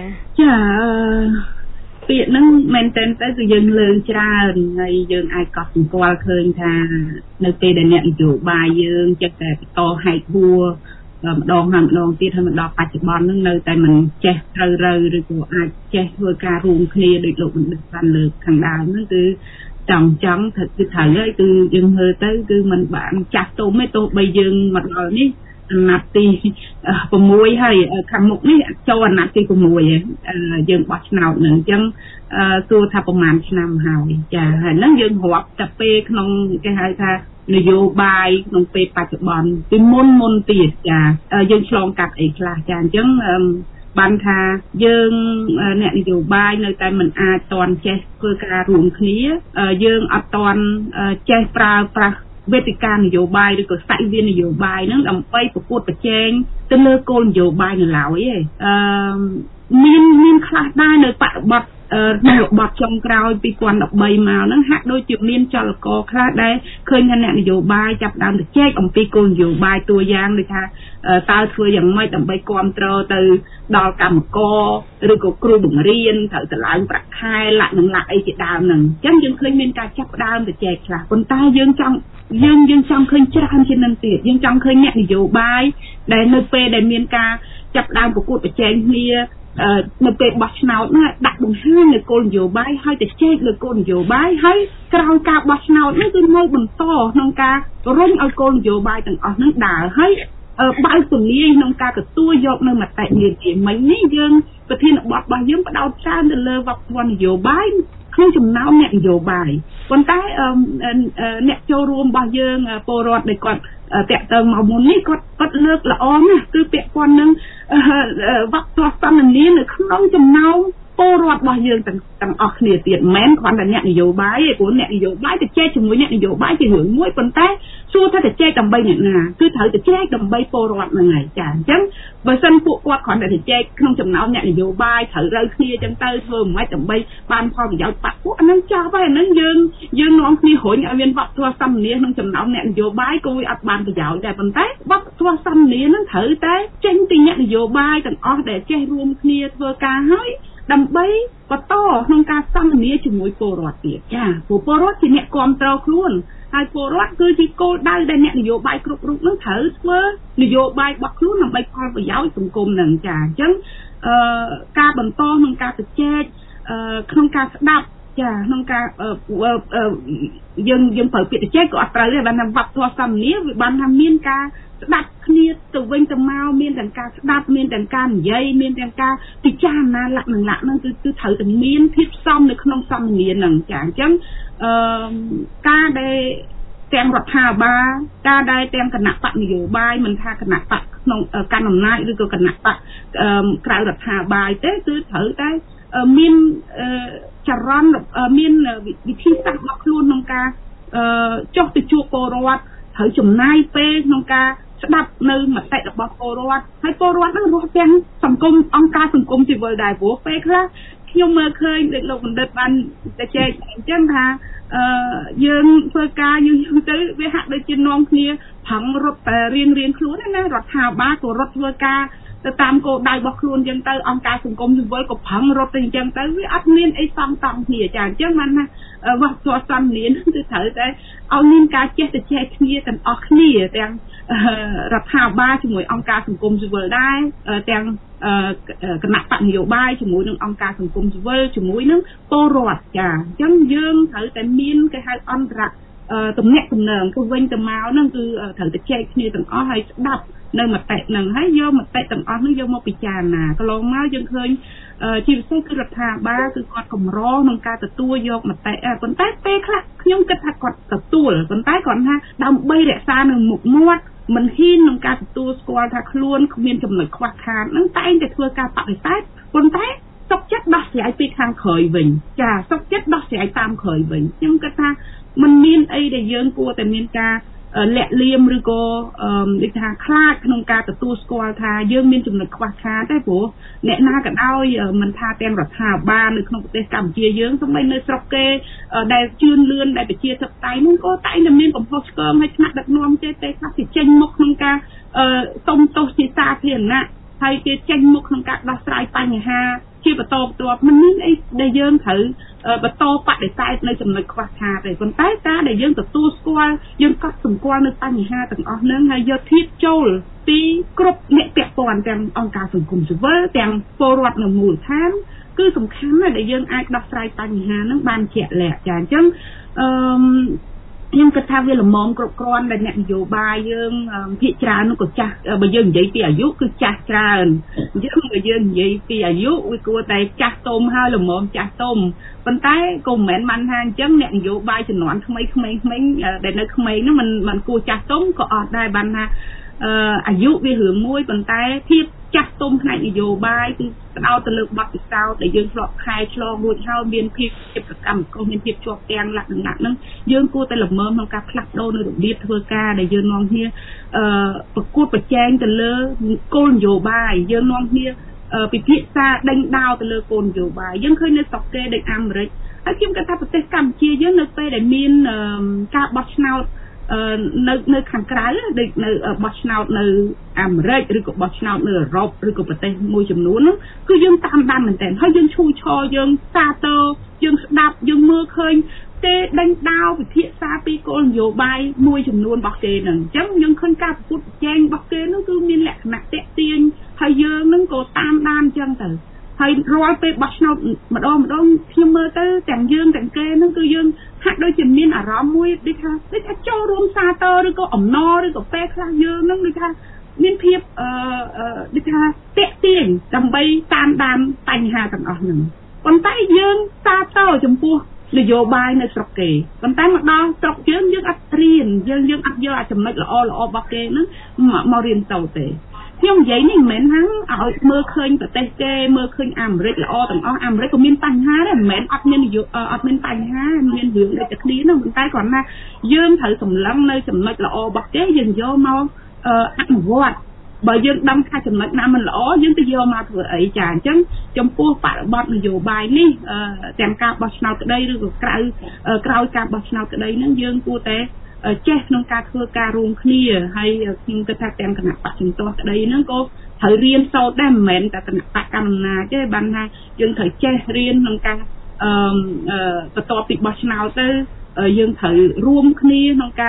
ពាក្យហ្នឹងមែនតើគឺយើងលើកច្រើនហើយយើងអាចកត់សម្គាល់ឃើញថានៅពេលដែលអ្នកនយោបាយយើងចិត្តតែបន្តហែកហួរម្ដងទៀតហើយមកដល់បច្ចុប្បន្នហ្នឹងនៅតែមិនចេះត្រូវឬក៏អាចចេះធ្វើការរួមគ្នាដោយលោកបណ្ឌិតបានលើកខាងដើមហ្នឹងគឺចង់ថាគឺត្រូវហើយគឺយើងមើលទៅគឺมันបានចាស់ទុំទេទោះបីយើងមកដល់នេះអាណត្តិទី6ហើយខាងមុខនេះចូលអាណត្តិទី6ហើយយើងបោះឆ្នោតនឹងអញ្ចឹងសួរថាប្រហែលឆ្នាំហើយចាហើយហ្នឹងយើងរាប់តែពេលក្នុងគេហៅថានយោបាយក្នុងពេលបច្ចុប្បន្នពីមុនទៀតចាយើងឆ្លងកាត់អីខ្លះចាអញ្ចឹងបានថាយើងអ្នកនយោបាយនៅតែមិនអាចតន់ចេះធ្វើការរួមគ្នាយើងអត់តន់ចេះប្រើប្រាស់វេទិកានយោបាយឬក៏សាច់វិនយោបាយហ្នឹងដើម្បីប្រកួតប្រជែងទៅលើគោលនយោបាយនៅឡើយឯងមានខ្លះដែរនៅបរិបទក្នុងរបបចុងក្រោយ2013មកហ្នឹងហាក់ដូចជាមានចលករខ្លះដែរឃើញថាអ្នកនយោបាយចាប់ដើមទៅចែកអំពីគោលនយោបាយតួយ៉ាងដូចថាតើធ្វើយ៉ាងម៉េចដើម្បីគ្រប់គ្រងទៅដល់កម្មករឬក៏គ្រូបង្រៀនត្រូវទៅឡើងប្រាក់ខែលាក់អីជាដើមហ្នឹងអញ្ចឹងយើងឃើញមានការចាប់ដើមទៅចែកខ្លះប៉ុន្តែយើងចង់ឃើញច្រើនជាងនឹងទៀតយើងចង់ឃើញអ្នកនយោបាយដែលនៅពេលដែលមានការចាប់ដើមប្រកួតប្រជែងគ្នានៅពេលបោះឆ្នោតណាដាក់បង្ហាញនៅគោលនយោបាយហើយទៅជែកលើគោលនយោបាយហើយក្រោយការបោះឆ្នោតនេះគឺនៅបន្តក្នុងការរុញឲ្យគោលនយោបាយទាំងអស់ហ្នឹងដើរហើយបើកទូលាយក្នុងការទទួលយកនៅមតិនានាមិញនេះយើងប្រធានបទរបស់យើងបដោតច្រើនទៅលើវប្បធម៌នយោបាយក្នុងចំណោមអ្នកនយោបាយប៉ុន្តែអ្នកចូលរួមរបស់យើងពលរដ្ឋដែលគាត់តាក់ទងមកមុននេះគាត់លើកល្អណាស់គឺពាក់ព័ន្ធនឹងវប្បធម៌សន្តានានៅក្នុងចំណោមពលរដ្ឋរបស់យើងទាំងអស់គ្នាទៀតមិនមែនគ្រាន់តែអ្នកនយោបាយទេព្រោះអ្នកនយោបាយទៅចែកជាមួយអ្នកនយោបាយជារឿងមួយប៉ុន្តែសួរថាទៅចែកដើម្បីអ្នកណាគឺត្រូវទៅចែកដើម្បីពលរដ្ឋហ្នឹងហើយចាអញ្ចឹងបើសិនពួកគាត់គ្រាន់តែទៅចែកក្នុងចំណោមអ្នកនយោបាយត្រូវរើគ្នាអញ្ចឹងទៅធ្វើមិនអាចដើម្បីបានផលប្រយោជន៍បាក់ពួកអាហ្នឹងចោលហើយអាហ្នឹងយើងនាំគ្នារុញឲ្យមានវប្បធម៌សន្តានាក្នុងចំណោមអ្នកនយោបាយក៏វាអត់បានប្រយោជន៍ដែរប៉ុន្តែវប្បធម៌សន្តានាហ្នឹងត្រូវតែចេញពីអ្នកនយោបាយទាំងអស់ដែលចេះរួមគ្នាធ្វើការហើយដើម្បីបន្តក្នុងការសន្ទនាជាមួយពលរដ្ឋទៀតចាពលរដ្ឋជាអ្នកគ្រប់គ្រងខ្លួនហើយពលរដ្ឋគឺជាគោលដៅដែលអ្នកនយោបាយគ្រប់រូបនឹងត្រូវធ្វើនយោបាយរបស់ខ្លួនដើម្បីផលប្រយោជន៍សង្គមនឹងចាអញ្ចឹងការបន្តក្នុងការជជែកក្នុងការស្ដាប់ចាក្នុងការយើងប្រើពាក្យចេះក៏អត់ត្រូវដែរបានថាវប្បធម៌សាមញ្ញវាបានថាមានការស្ដាប់គ្នាទៅវិញទៅមកមានទាំងការស្ដាប់មានទាំងការនិយាយមានទាំងការពិចារណាលក្ខណៈហ្នឹងគឺត្រូវតែមានភាពផ្សំនៅក្នុងសាមញ្ញហ្នឹងចាអញ្ចឹងការដែលទាំងរដ្ឋាភិបាលការដែលទាំងគណៈបកនយោបាយមិនថាគណៈបកក្នុងកាន់អំណាចឬក៏គណៈបកក្រៅរដ្ឋាភិបាលទេគឺត្រូវតែមានចរន្តមានវិធីសាស្ត្ររបស់ខ្លួនក្នុងការចុះទៅជួបពលរដ្ឋត្រូវចំណាយពេលក្នុងការស្ដាប់នៅមតិរបស់ពលរដ្ឋហើយពលរដ្ឋហ្នឹងរស់ទាំងសង្គមអង្គការសង្គមស៊ីវិលដែរព្រោះពេលខ្លះខ្ញុំមើលឃើញលោកបណ្ឌិតបានតែចែកអញ្ចឹងថាយើងធ្វើការយូរទៅវាហាក់ដូចជានាំគ្នាប្រឹងរត់តែរៀងខ្លួនណារដ្ឋាភិបាលក៏រត់ធ្វើការទៅតាមគោលដៅរបស់ខ្លួនអញ្ចឹងទៅអង្គការសង្គមស៊ីវិលក៏ប្រឹងរត់ទៅអញ្ចឹងទៅវាអត់មានអីសំតង់គ្នាចាអញ្ចឹងបានថាវប្បធម៌សំលៀនគឺត្រូវតែឲ្យមានការចេះទៅចែកគ្នាទាំងអស់គ្នាទាំងរដ្ឋាភិបាលជាមួយអង្គការសង្គមស៊ីវិលដែរទាំងគណៈបកនយោបាយជាមួយនឹងអង្គការសង្គមស៊ីវិលជាមួយនឹងពលរដ្ឋចាអញ្ចឹងយើងត្រូវតែមានគេហៅអន្តរទំនាក់ទំនងទៅវិញទៅមកហ្នឹងគឺត្រូវតែចែកគ្នាទាំងអស់ហើយស្ដាប់នៅមតិហ្នឹងហើយយកមតិទាំងអស់ហ្នឹងយកមកពិចារណាកន្លងមកយើងឃើញជាពិសេសគឺរដ្ឋាភិបាលគឺគាត់កម្រក្នុងការទទួលយកមតិប៉ុន្តែពេលខ្លះខ្ញុំគិតថាគាត់ទទួលប៉ុន្តែគាត់ថាដើម្បីរក្សានៅមុខមាត់មិនហ៊ានក្នុងការទទួលស្គាល់ថាខ្លួនគ្មានចំណុចខ្វះខាតហ្នឹងតែងតែធ្វើការបដិសេធប៉ុន្តែសុខចិត្តដោះស្រាយពីខាងក្រោយវិញចាសុខចិត្តដោះស្រាយតាមក្រោយវិញខ្ញុំគិតថាมันមានអីដែលយើងគួរតែមានការលាក់លៀមឬក៏ដូចថាខ្លាចក្នុងការទទួលស្គាល់ថាយើងមានចំណុចខ្វះខាតទេព្រោះអ្នកណាក៏ដោយមិនថាទាំងរដ្ឋាភិបាលនៅក្នុងប្រទេសកម្ពុជាយើងសូម្បីនៅស្រុកគេដែលជឿនលឿនដែលប្រជាធិបតេយ្យនោះក៏តែងតែមានកំហុសឆ្គងហើយថ្នាក់ដឹកនាំទេខ្លះគេចេញមុខក្នុងការសុំទោសជាសាធារណៈហើយគេចេញមុខក្នុងការដោះស្រាយបញ្ហាជាបន្តបន្ទាប់មិនមានអីដែលយើងត្រូវបន្តបដិសេធនៅចំណុចខ្វះខាតទេប៉ុន្តែការដែលយើងទទួលស្គាល់យើងកត់សម្គាល់នៅបញ្ហាទាំងអស់ហ្នឹងហើយយកធៀបចូលពីគ្រប់អ្នកពាក់ព័ន្ធទាំងអង្គការសង្គមស៊ីវិលទាំងពលរដ្ឋនៅមូលដ្ឋានគឺសំខាន់ណាស់ដែលយើងអាចដោះស្រាយបញ្ហាហ្នឹងបានជាក់លាក់ចាអញ្ចឹងខ្ញុំគិតថាវាល្មមគ្រប់គ្រាន់ដែលអ្នកនយោបាយយើងភាគច្រើននោះក៏ចាស់បើយើងនិយាយពីអាយុគឺចាស់ច្រើនអញ្ចឹងបើយើងនិយាយពីអាយុវាគួរតែចាស់ទុំហើយល្មមចាស់ទុំប៉ុន្តែក៏មិនមែនបានថាអញ្ចឹងអ្នកនយោបាយជំនាន់ថ្មីដែលនៅក្មេងនោះมันគួរចាស់ទុំក៏អត់ដែរបានថាអាយុវារឿងមួយប៉ុន្តែភាពចាស់ទុំផ្នែកនយោបាយគឺផ្ដោតទៅលើបទពិសោធន៍ដែលយើងធ្លាប់ខែឆ្លងរួចហើយមានភាពសកម្មភាពមានភាពជាប់ទាំងលក្ខណៈហ្នឹងយើងគួរតែល្មមក្នុងការផ្លាស់ប្ដូរនៅរបៀបធ្វើការដែលយើងនាំគ្នាប្រកួតប្រជែងទៅលើគោលនយោបាយយើងនាំគ្នាពិភាក្សាដេញដោលទៅលើគោលនយោបាយយើងឃើញនៅស្រុកគេដូចអាមេរិកហើយខ្ញុំគិតថាប្រទេសកម្ពុជាយើងនៅពេលដែលមានការបោះឆ្នោតនៅខាងក្រៅដូចនៅបោះឆ្នោតនៅអាមេរិកឬក៏បោះឆ្នោតនៅអឺរ៉ុបឬក៏ប្រទេសមួយចំនួនហ្នឹងគឺយើងតាមដានមែនទែនហើយយើងឈូសឆរយើងសាទរយើងស្ដាប់យើងមើលឃើញគេដេញដោលវិភាសាពីគោលនយោបាយមួយចំនួនរបស់គេហ្នឹងអញ្ចឹងយើងឃើញការប្រកួតប្រជែងរបស់គេហ្នឹងគឺមានលក្ខណៈតាក់ទាញហើយយើងហ្នឹងក៏តាមដានអញ្ចឹងទៅហើយរាល់ពេលបោះឆ្នោតម្ដងខ្ញុំមើលទៅទាំងយើងទាំងគេហ្នឹងគឺយើងហាក់ដូចជាមានអារម្មណ៍មួយដូចថាចូលរួមសាទរឬក៏អំណរឬក៏ពេលខ្លះយើងហ្នឹងដូចថាមានភាពដូចថាតាក់ទាញដើម្បីតាមដានបញ្ហាទាំងអស់ហ្នឹងប៉ុន្តែយើងសាទរចំពោះនយោបាយនៅស្រុកគេប៉ុន្តែមកដល់ស្រុកយើងអត់រៀនយើងអត់យកអាចចំណុចល្អរបស់គេហ្នឹងមករៀនទៅទេខ្ញុំនិយាយនេះមិនមែនថាឲ្យមើលឃើញប្រទេសគេមើលឃើញអាមេរិកល្អទាំងអស់អាមេរិកក៏មានបញ្ហាដែរមិនមែនអត់មានបញ្ហាមានរឿងដូចតែគ្នាហ្នឹងប៉ុន្តែគ្រាន់តែយើងត្រូវសម្លឹងនៅចំណុចល្អរបស់គេយើងយកមកអនុវត្តបើយើងដឹងថាចំណុចណាមិនល្អយើងទៅយកមកធ្វើអីចាអញ្ចឹងចំពោះបរិបទនយោបាយនេះទាំងការបោះឆ្នោតក្តីឬក៏ក្រោយការបោះឆ្នោតក្តីហ្នឹងយើងគួរតែចេះក្នុងការធ្វើការរួមគ្នាហើយខ្ញុំគិតថាទាំងគណៈបកជំទាស់ក្តីហ្នឹងក៏ត្រូវរៀនសូត្រដែរមិនមែនតែគណៈបកកណ្ដាលអំណាចទេបានថាយើងត្រូវចេះរៀនក្នុងការបន្ទាប់ពីបោះឆ្នោតទៅយើងត្រូវរួមគ្នាក្នុងការ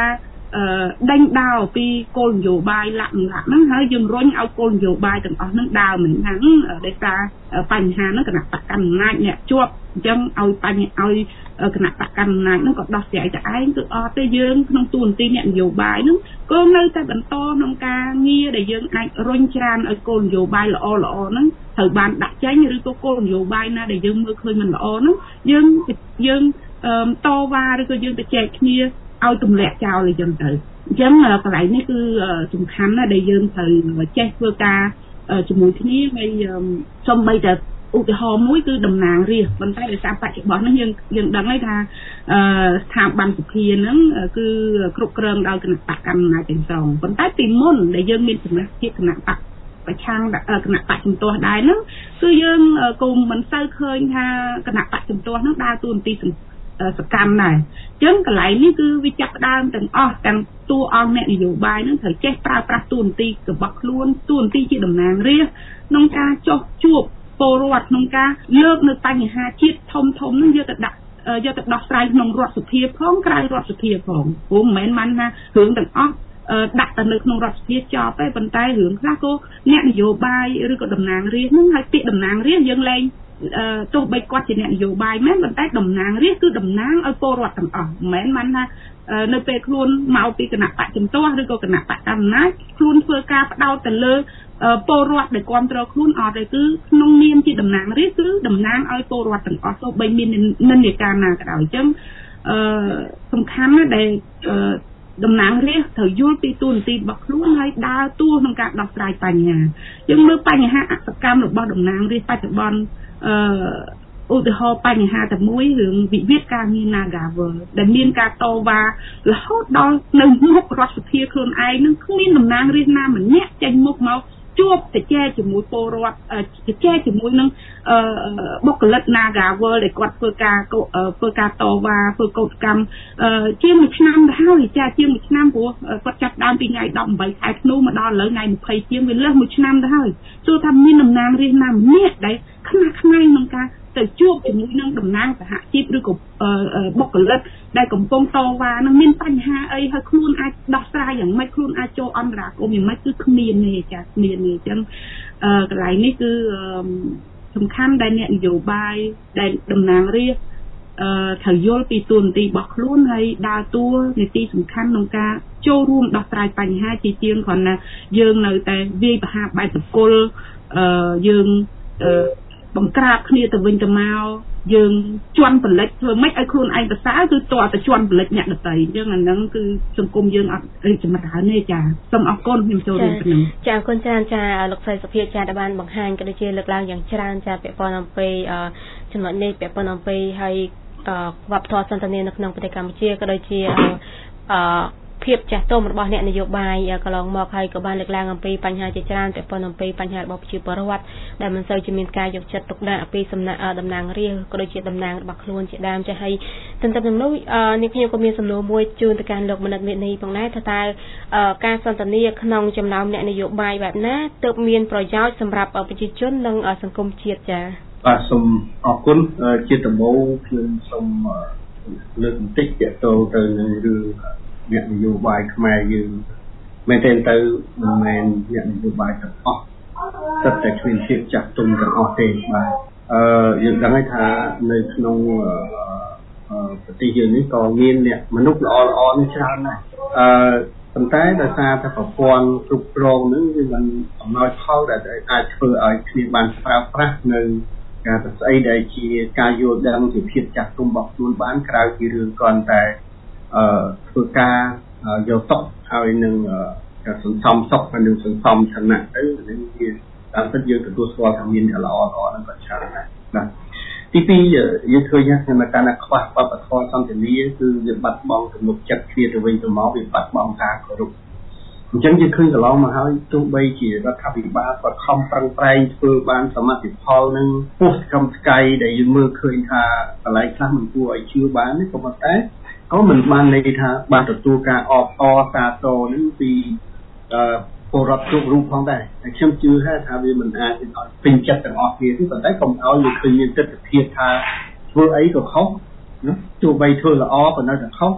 ដេញដោលពីគោលនយោបាយលក្ខណៈហ្នឹងហើយយើងរុញឲ្យគោលនយោបាយទាំងអស់ហ្នឹងដើរមិនហ្នឹងដោយសារបញ្ហាហ្នឹងគណៈបកកណ្ដាលអំណាចអ្នកជាប់អញ្ចឹងឲ្យគណៈបកកណ្ដាលអំណាចហ្នឹងក៏ដោះស្រាយតែឯងគឺអត់ទេយើងក្នុងទូនទីអ្នកនយោបាយហ្នឹងក៏នៅតែបន្តក្នុងការងារដែលយើងអាចរុញច្រានឲ្យគោលនយោបាយល្អហ្នឹងត្រូវបានដាក់ចេញឬក៏គោលនយោបាយណាដែលយើងមើលឃើញមិនល្អហ្នឹងយើងតវ៉ាឬក៏យើងទៅចែកគ្នាឲ្យទម្លាក់ចោលអីចឹងទៅអញ្ចឹងកន្លែងនេះគឺសំខាន់ណាស់ដែលយើងត្រូវចេះធ្វើការជាមួយគ្នាហើយសូម្បីតែឧទាហរណ៍មួយគឺតំណាងរាស្ត្រប៉ុន្តែដោយសារបច្ចុប្បន្ននេះយើងដឹងហើយថាស្ថាប័នសភាហ្នឹងគឺគ្រប់គ្រងដោយគណៈបកកណ្ដាលអំណាចទាំងស្រុងប៉ុន្តែពីមុនដែលយើងមានសមត្ថភាពគណៈបកប្រឆាំងគណៈបកជំទាស់ដែរហ្នឹងគឺយើងក៏មិនសូវឃើញថាគណៈបកជំទាស់ហ្នឹងដើរតួនាទីសកម្មដែរអញ្ចឹងកន្លែងនេះគឺវាចាប់ផ្ដើមទាំងអស់ទាំងតួអង្គអ្នកនយោបាយហ្នឹងត្រូវចេះប្រើប្រាស់តួនាទីរបស់ខ្លួនតួនាទីជាតំណាងរាស្ត្រក្នុងការចោះជួបពលរដ្ឋក្នុងការលើកនៅបញ្ហាជាតិធំហ្នឹងយកទៅដោះស្រាយក្នុងរដ្ឋសភាផងក្រៅរដ្ឋសភាផងព្រោះមិនមែនថារឿងទាំងអស់ដាក់ទៅនៅក្នុងរដ្ឋសភាចប់ទេប៉ុន្តែរឿងខ្លះក៏អ្នកនយោបាយឬក៏តំណាងរាស្ត្រហ្នឹងហើយពាក្យតំណាងរាស្ត្រយើងលែងទោះបីគាត់ជាអ្នកនយោបាយមែនប៉ុន្តែតំណាងរាស្ត្រគឺតំណាងឲ្យពលរដ្ឋទាំងអស់មិនមែនថានៅពេលខ្លួនមកពីគណៈបកជំទាស់ឬក៏គណៈបកកណ្ដាលអំណាចខ្លួនធ្វើការផ្ដោតទៅលើពលរដ្ឋដែលគ្រប់គ្រងខ្លួនអត់ទេគឺក្នុងនាមជាតំណាងរាស្ត្រគឺតំណាងឲ្យពលរដ្ឋទាំងអស់ទោះបីមាននិន្នាការណាក៏ដោយអញ្ចឹងសំខាន់ណាស់ដែលតំណាងរាស្ត្រត្រូវយល់ពីតួនាទីរបស់ខ្លួនហើយដើរតួក្នុងការដោះស្រាយបញ្ហាយើងមើលបញ្ហាអសកម្មរបស់តំណាងរាស្ត្របច្ចុប្បន្នឧទាហរណ៍បញ្ហាតែមួយរឿងវិវាទការងារ Nagavel ដែលមានការតវ៉ារហូតដល់នៅមុខរដ្ឋសភាខ្លួនឯងនឹងគ្មានតំណាងរាស្ត្រណាម្នាក់ចេញមុខមកជួបទៅចែកជាមួយពលរដ្ឋទៅចែកជាមួយនឹងបុគ្គលិក Nagavel ដែលគាត់ធ្វើការតវ៉ាធ្វើកោតកម្មជាង1ឆ្នាំទៅហើយជាង1ឆ្នាំព្រោះគាត់ចាប់ដើមពីថ្ងៃ18ខែធ្នូមកដល់ឥឡូវថ្ងៃ20ជាងវាលើស1ឆ្នាំទៅហើយទោះថាមានតំណាងរាស្ត្រណាម្នាក់ដែលខ្នះខ្នែងក្នុងការទៅជួបជាមួយនឹងតំណាងសហជីពឬក៏បុគ្គលិកដែលកំពុងតវ៉ានឹងមានបញ្ហាអីហើយខ្លួនអាចដោះស្រាយយ៉ាងម៉េចខ្លួនអាចចូលអន្តរាគមន៍យ៉ាងម៉េចគឺគ្មានទេចាគ្មានទេអញ្ចឹងកន្លែងនេះគឺសំខាន់ដែលអ្នកនយោបាយដែលតំណាងរាស្ត្រត្រូវយល់ពីតួនាទីរបស់ខ្លួនហើយដើរតួនាទីសំខាន់ក្នុងការចូលរួមដោះស្រាយបញ្ហាជាជាងគ្រាន់តែយើងនៅតែវាយប្រហារបែបសកលយើងបង្ក្រាបគ្នាទៅវិញទៅមកយើងជន់ផលិតធ្វើម៉េចឲ្យខ្លួនឯងប្រសើរគឺតើទៅជន់ផលិតអ្នកដទៃអញ្ចឹងអាហ្នឹងគឺសង្គមយើងអត់រីកចម្រើនទេចាសូមអរគុណខ្ញុំចូលរួមប៉ុណ្ណឹងចាអរគុណច្រើនចាលោកស្រីសុភាចាដែលបានបង្ហាញក៏ដូចជាលើកឡើងយ៉ាងច្រើនចាពាក់ព័ន្ធអំពីចំណុចនេះពាក់ព័ន្ធអំពីហើយវប្បធម៌សន្តានានៅក្នុងប្រទេសកម្ពុជាក៏ដូចជាភាពចាស់ទុំរបស់អ្នកនយោបាយកន្លងមកហើយក៏បានលើកឡើងអំពីបញ្ហាជាច្រើនពាក់ព័ន្ធអំពីបញ្ហារបស់ប្រជាពលរដ្ឋដែលមិនសូវជាមានការយកចិត្តទុកដាក់ពីសំណាក់តំណាងរាស្ត្រក៏ដូចជាតំណាងរបស់ខ្លួនជាដើមចាស់ហើយទន្ទឹមនឹងនោះនេះខ្ញុំក៏មានសំណួរមួយជូនទៅកាន់លោកមនិតមេនីផងដែរថាតើការសន្ទនាក្នុងចំណោមអ្នកនយោបាយបែបណាទើបមានប្រយោជន៍សម្រាប់ប្រជាជននិងសង្គមជាតិចា៎បាទសូមអរគុណជាដំបូងខ្ញុំសូមលើកបន្តិចទាក់ទងទៅនឹងរឿងអ្នកនយោបាយខ្មែរយើងមែនទេទៅមិនមែនអ្នកនយោបាយទាំងអស់សិតតែគ្មានភាពចាស់ទុំទាំងអស់ទេបាទយើងដឹងហើយថានៅក្នុងប្រទេសយើងនេះក៏មានអ្នកមនុស្សល្អនេះច្រើនដែរប៉ុន្តែដោយសារតែប្រព័ន្ធគ្រប់គ្រងហ្នឹងវាមិនអំណោយផលដែលអាចធ្វើឲ្យគ្នាបានប្រើប្រាស់នៅការប្រស្អីដែលជាការយល់ដឹងពីភាពចាស់ទុំរបស់ខ្លួនបានក្រៅពីរឿងគ្រាន់តែធ្វើការយកតកហើយនឹងការសន្សំសុខហើយនឹងសន្សំឋានៈទៅនឹងវាតាមពិតយើងទទួលស្គាល់ថាមានអ្នកល្អហ្នឹងក៏ច្រើនដែរបាទទីពីរយើងឃើញថាក្នុងការខ្វះបព្វធម៌សន្តិនិកគឺវាបាត់បង់ទំនុកចិត្តគ្នាទៅវិញទៅមកវាបាត់បង់ការគោរពអញ្ចឹងយើងឃើញកន្លងមកហើយទោះបីជារដ្ឋាភិបាលគាត់ខំប្រឹងប្រែងធ្វើបានសមាជិកផលនឹងពោះកម្មស្កាយដែលយើងមើលឃើញថាកន្លែងខ្លះមិនគួរឲ្យជឿបានទេក៏ប៉ុន្តែក៏មិនបានន័យថាបានទទួលការអបអរសាទរនឹងពីពលរដ្ឋគ្រប់រូបផងដែរហើយខ្ញុំជឿថាវាមិនអាចឲ្យពេញចិត្តទាំងអស់គ្នាទេប៉ុន្តែកុំឲ្យយើងឃើញមានទស្សនវិជ្ជាថាធ្វើអីក៏ខុសណាទោះបីធ្វើល្អក៏នៅតែខុស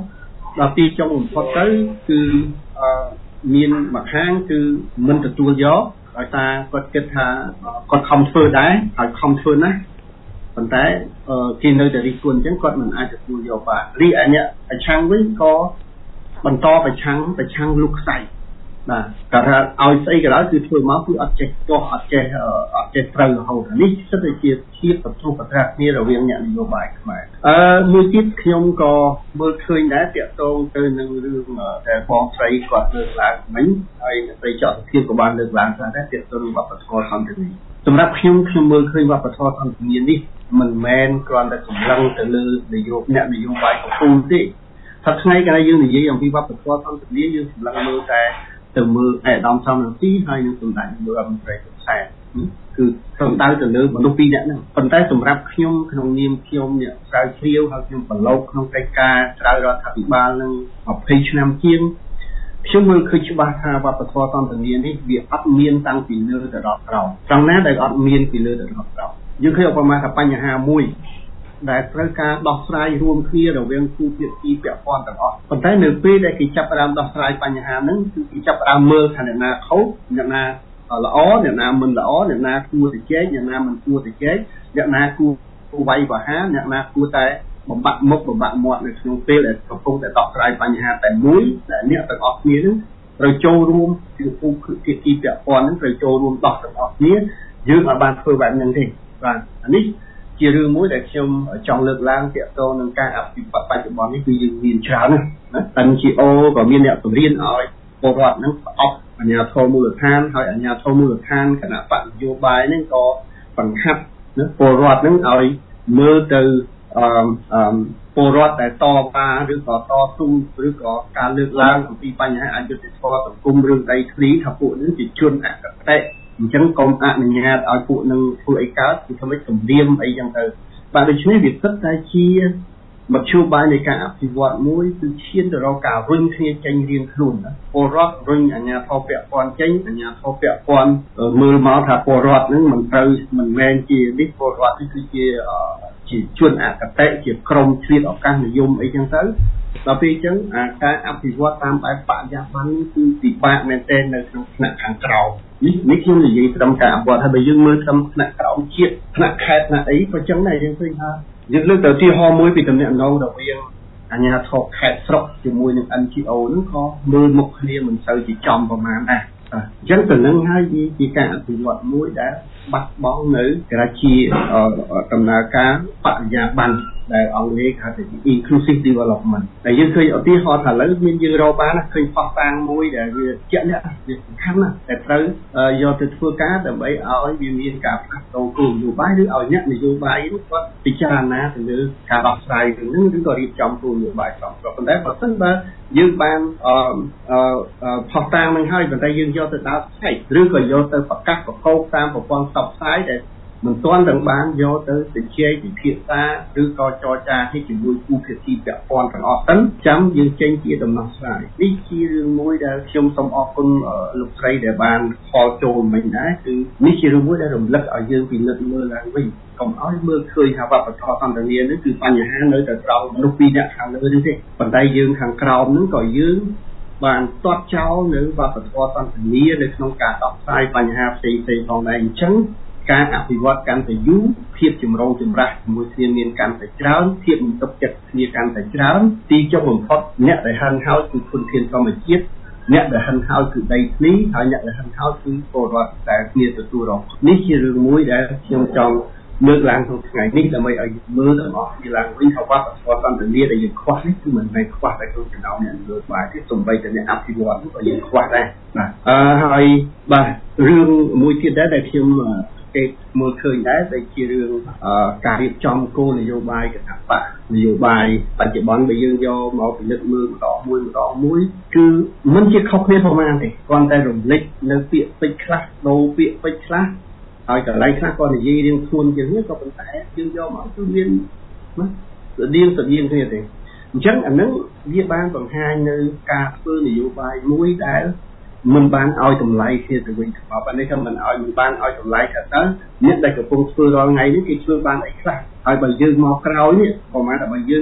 ដល់ទីចុងបំផុតទៅគឺមានមួយខាងគឺមិនទទួលយកដោយសារគាត់គិតថាគាត់ខំធ្វើដែរហើយខំធ្វើណាស់ប៉ុន្តែគេនៅតែរិះគន់អញ្ចឹងគាត់មិនអាចទទួលយកបានរីឯអ្នកប្រឆាំងវិញក៏បន្តប្រឆាំងលុកខ្សែបាទគាត់ថាឲ្យស្អីក៏ដោយគឺធ្វើមកគឺអត់ចេះទាស់អត់ចេះត្រូវរហូតនេះសិតតែជាភាពបន្ទុះបន្ត្រាស់គ្នារវាងអ្នកនយោបាយខ្មែរមួយទៀតខ្ញុំក៏មើលឃើញដែរតាក់ទងទៅនឹងរឿងដែលបងស្រីគាត់លើកឡើងមិញហើយអ្នកស្រីចောက်សុភាពក៏បានលើកឡើងថាតាក់ទងនឹងវប្បធម៌សន្តិនិកសម្រាប់ខ្ញុំមើលឃើញវប្បធម៌សន្តិនិកនេះមិនមែនគ្រាន់តែសម្លឹងទៅលើអ្នកនយោបាយកំពូលទេថាថ្ងៃកាលយើងនិយាយអំពីវប្បធម៌សន្តិនិកយើងសម្លឹងមើលតែទៅមើលអាដាមសំរងស៊ីហើយនឹងសម្ដេចនាយករដ្ឋមន្ត្រីហ៊ុនសែនគឺសំដៅទៅលើមនុស្សពីរនាក់ហ្នឹងប៉ុន្តែសម្រាប់ខ្ញុំក្នុងនាមខ្ញុំអ្នកស្រាវជ្រាវហើយខ្ញុំប្រឡូកក្នុងកិច្ចការស្រាវរដ្ឋាភិបាលនឹង20ឆ្នាំជាងខ្ញុំមើលឃើញច្បាស់ថាវប្បធម៌សន្តិនិកនេះវាអត់មានតាំងពីលើទៅដល់ក្រោមត្រង់ណាដែលអត់មានពីលើទៅដល់ក្រោមយើងឃើញឧបមាថាបញ្ហាមួយដែលត្រូវការដោះស្រាយរួមគ្នារវាងគូភាគីពាក់ព័ន្ធទាំងអស់ប៉ុន្តែនៅពេលដែលគេចាប់ផ្ដើមដោះស្រាយបញ្ហាហ្នឹងគឺគេចាប់ផ្ដើមមើលថាអ្នកណាខុសអ្នកណាល្អអ្នកណាមិនល្អអ្នកណាគួរទៅជែកអ្នកណាមិនគួរទៅជែកអ្នកណាគួរវាយប្រហារអ្នកណាគួរតែបំបាក់មុខបំបាក់មាត់នៅក្នុងពេលដែលកំពុងតែដោះស្រាយបញ្ហាតែមួយដែលអ្នកទាំងអស់គ្នាហ្នឹងត្រូវចូលរួមជាគូភាគីពាក់ព័ន្ធហ្នឹងត្រូវចូលរួមដោះទាំងអស់គ្នាយើងអាចបានធ្វើបែបហ្នឹងទេបាទអានេះជារឿងមួយដែលខ្ញុំចង់លើកឡើងទាក់ទងនឹងការអភិវឌ្ឍបច្ចុប្បន្ននេះគឺយើងមានច្រើនណាស់ NGO ក៏មានអ្នកបង្រៀនឲ្យពលរដ្ឋហ្នឹងប្រអប់អាជ្ញាធរមូលដ្ឋានហើយអាជ្ញាធរមូលដ្ឋានគណៈបកនយោបាយហ្នឹងក៏បង្ខិតពលរដ្ឋហ្នឹងឲ្យមើលទៅពលរដ្ឋដែលតវ៉ាឬក៏តស៊ូឬក៏ការលើកឡើងអំពីបញ្ហាអយុត្តិធម៌សង្គមរឿងដីធ្លីថាពួកនេះជាជនអកតេអញ្ចឹងកុំអនុញ្ញាតឲ្យពួកនឹងធ្វើអីកើតគឺធ្វើឲ្យគម្រាមអីចឹងទៅបាទដូច្នេះវាពិតតែជាមធ្យោបាយនៃការអភិវឌ្ឍមួយគឺឈានទៅរកការរុញគ្នាចេញរៀងខ្លួនពលរដ្ឋរុញអាជ្ញាធរពាក់ព័ន្ធចេញអាជ្ញាធរពាក់ព័ន្ធមើលមកថាពលរដ្ឋនឹងមិនត្រូវមិនមែនជានេះពលរដ្ឋនេះគឺជាជនអកតេជាក្រុមឆ្លៀតឱកាសនិយមអីចឹងទៅដល់ពេលអញ្ចឹងការអភិវឌ្ឍតាមបែបបរិយាបន្នគឺពិបាកមែនទែននៅក្នុងថ្នាក់ខាងក្រោមនេះខ្ញុំនិយាយត្រឹមការអភិវឌ្ឍហើយបើយើងមើលត្រឹមថ្នាក់ក្រោមជាតិថ្នាក់ខេត្តថ្នាក់អីក៏ចឹងដែរយើងឃើញថាយើងលើកទៅឧទាហរណ៍មួយពីតំណែងរវាងអាជ្ញាធរខេត្តស្រុកជាមួយនឹង NGO ហ្នឹងក៏មើលមុខគ្នាមិនសូវជាចំប្រមាណដែរអញ្ចឹងទៅនឹងហើយវាជាការអភិវឌ្ឍមួយដែលបាត់បង់នៅគេថាជាដំណើរការបរិយាបន្នដែលអង់គ្លេសហៅថា inclusive development តែយើងឃើញឧទាហរណ៍ថាឥឡូវមានយើងរកបានឃើញផុសតាងមួយដែលវាជាក់លាក់វាសំខាន់ណាស់តែត្រូវយកទៅធ្វើការដើម្បីឲ្យវាមានការផ្លាស់ប្ដូរគោលនយោបាយឬឲ្យអ្នកនយោបាយគាត់ពិចារណាទៅលើការដោះស្រាយរឿងនេះឬក៏រៀបចំគោលនយោបាយស្របច្បាប់ប៉ុន្តែបើសិនបើយើងបានផុសតាងនឹងហើយប៉ុន្តែយើងយកទៅដើរផ្សេងឬក៏យកទៅប្រកាសប្រកោកតាមប្រព័ន្ធផ្សព្វផ្សាយដែលមិនទាន់ទាំងបានយកទៅជជែកពិភាក្សាឬក៏ចរចាជាមួយគូភាគីពាក់ព័ន្ធទាំងអស់ហ្នឹងចាំយើងចេញជាដំណោះស្រាយនេះជារឿងមួយដែលខ្ញុំសូមអរគុណលោកស្រីដែលបានខលចូលមិញដែរគឺនេះជារឿងមួយដែលរំលឹកឲ្យយើងពិនិត្យមើលឡើងវិញកុំឲ្យមើលឃើញថាវប្បធម៌សន្តិនិកនេះគឺបញ្ហានៅតែត្រង់មនុស្សពីរនាក់ខាងលើនេះទេប៉ុន្តែយើងខាងក្រោមហ្នឹងក៏យើងបានទាត់ចោលនៅវប្បធម៌សន្តិនិកនៅក្នុងការដោះស្រាយបញ្ហាផ្សេងៗផងដែរអញ្ចឹងការអភិវឌ្ឍកាន់តែយូរភាពចម្រូងចម្រាសជាមួយគ្នាមានកាន់តែច្រើនភាពមិនទុកចិត្តគ្នាកាន់តែច្រើនទីចុងបំផុតអ្នកដែលហិនហោចគឺធនធានធម្មជាតិអ្នកដែលហិនហោចគឺដីធ្លីហើយអ្នកដែលហិនហោចគឺពលរដ្ឋដែលគ្នាទទួលរងនេះជារឿងមួយដែលខ្ញុំចង់លើកឡើងក្នុងថ្ងៃនេះដើម្បីឲ្យមើលទាំងអស់គ្នាឡើងវិញថាវប្បធម៌សន្តិនិកដែលយើងខ្វះនេះគឺមិនមែនខ្វះតែក្នុងចំណោមអ្នកលើបាយទេសូម្បីតែអ្នកអភិវឌ្ឍក៏យើងខ្វះដែរបាទហើយបាទរឿងមួយទៀតដែរដែលខ្ញុំគេមើលឃើញដែរដែលជារឿងការរៀបចំគោលនយោបាយគណៈបកនយោបាយបច្ចុប្បន្នបើយើងយកមកពិនិត្យមើលម្ដងមួយគឺមិនជាខុសគ្នាប្រហែលទេគ្រាន់តែរំលេចនៅពាក្យពេចន៍ខ្លះដូរពាក្យពេចន៍ខ្លះហើយកន្លែងខ្លះក៏និយាយរៀងខ្លួនជាងនេះក៏ប៉ុន្តែយើងយកមកគឺមានស្តៀងគ្នាទេអញ្ចឹងអានឹងវាបានបង្ហាញនៅការធ្វើនយោបាយមួយដែលមិនបានឲ្យតម្លៃគ្នាទៅវិញទៅមកនេះក៏មិនបានឲ្យតម្លៃថាតើអ្នកដែលកំពុងធ្វើរាល់ថ្ងៃនេះគេធ្វើបានអីខ្លះហើយបើយើងមកក្រោយនេះប្រហែលតែបើយើងក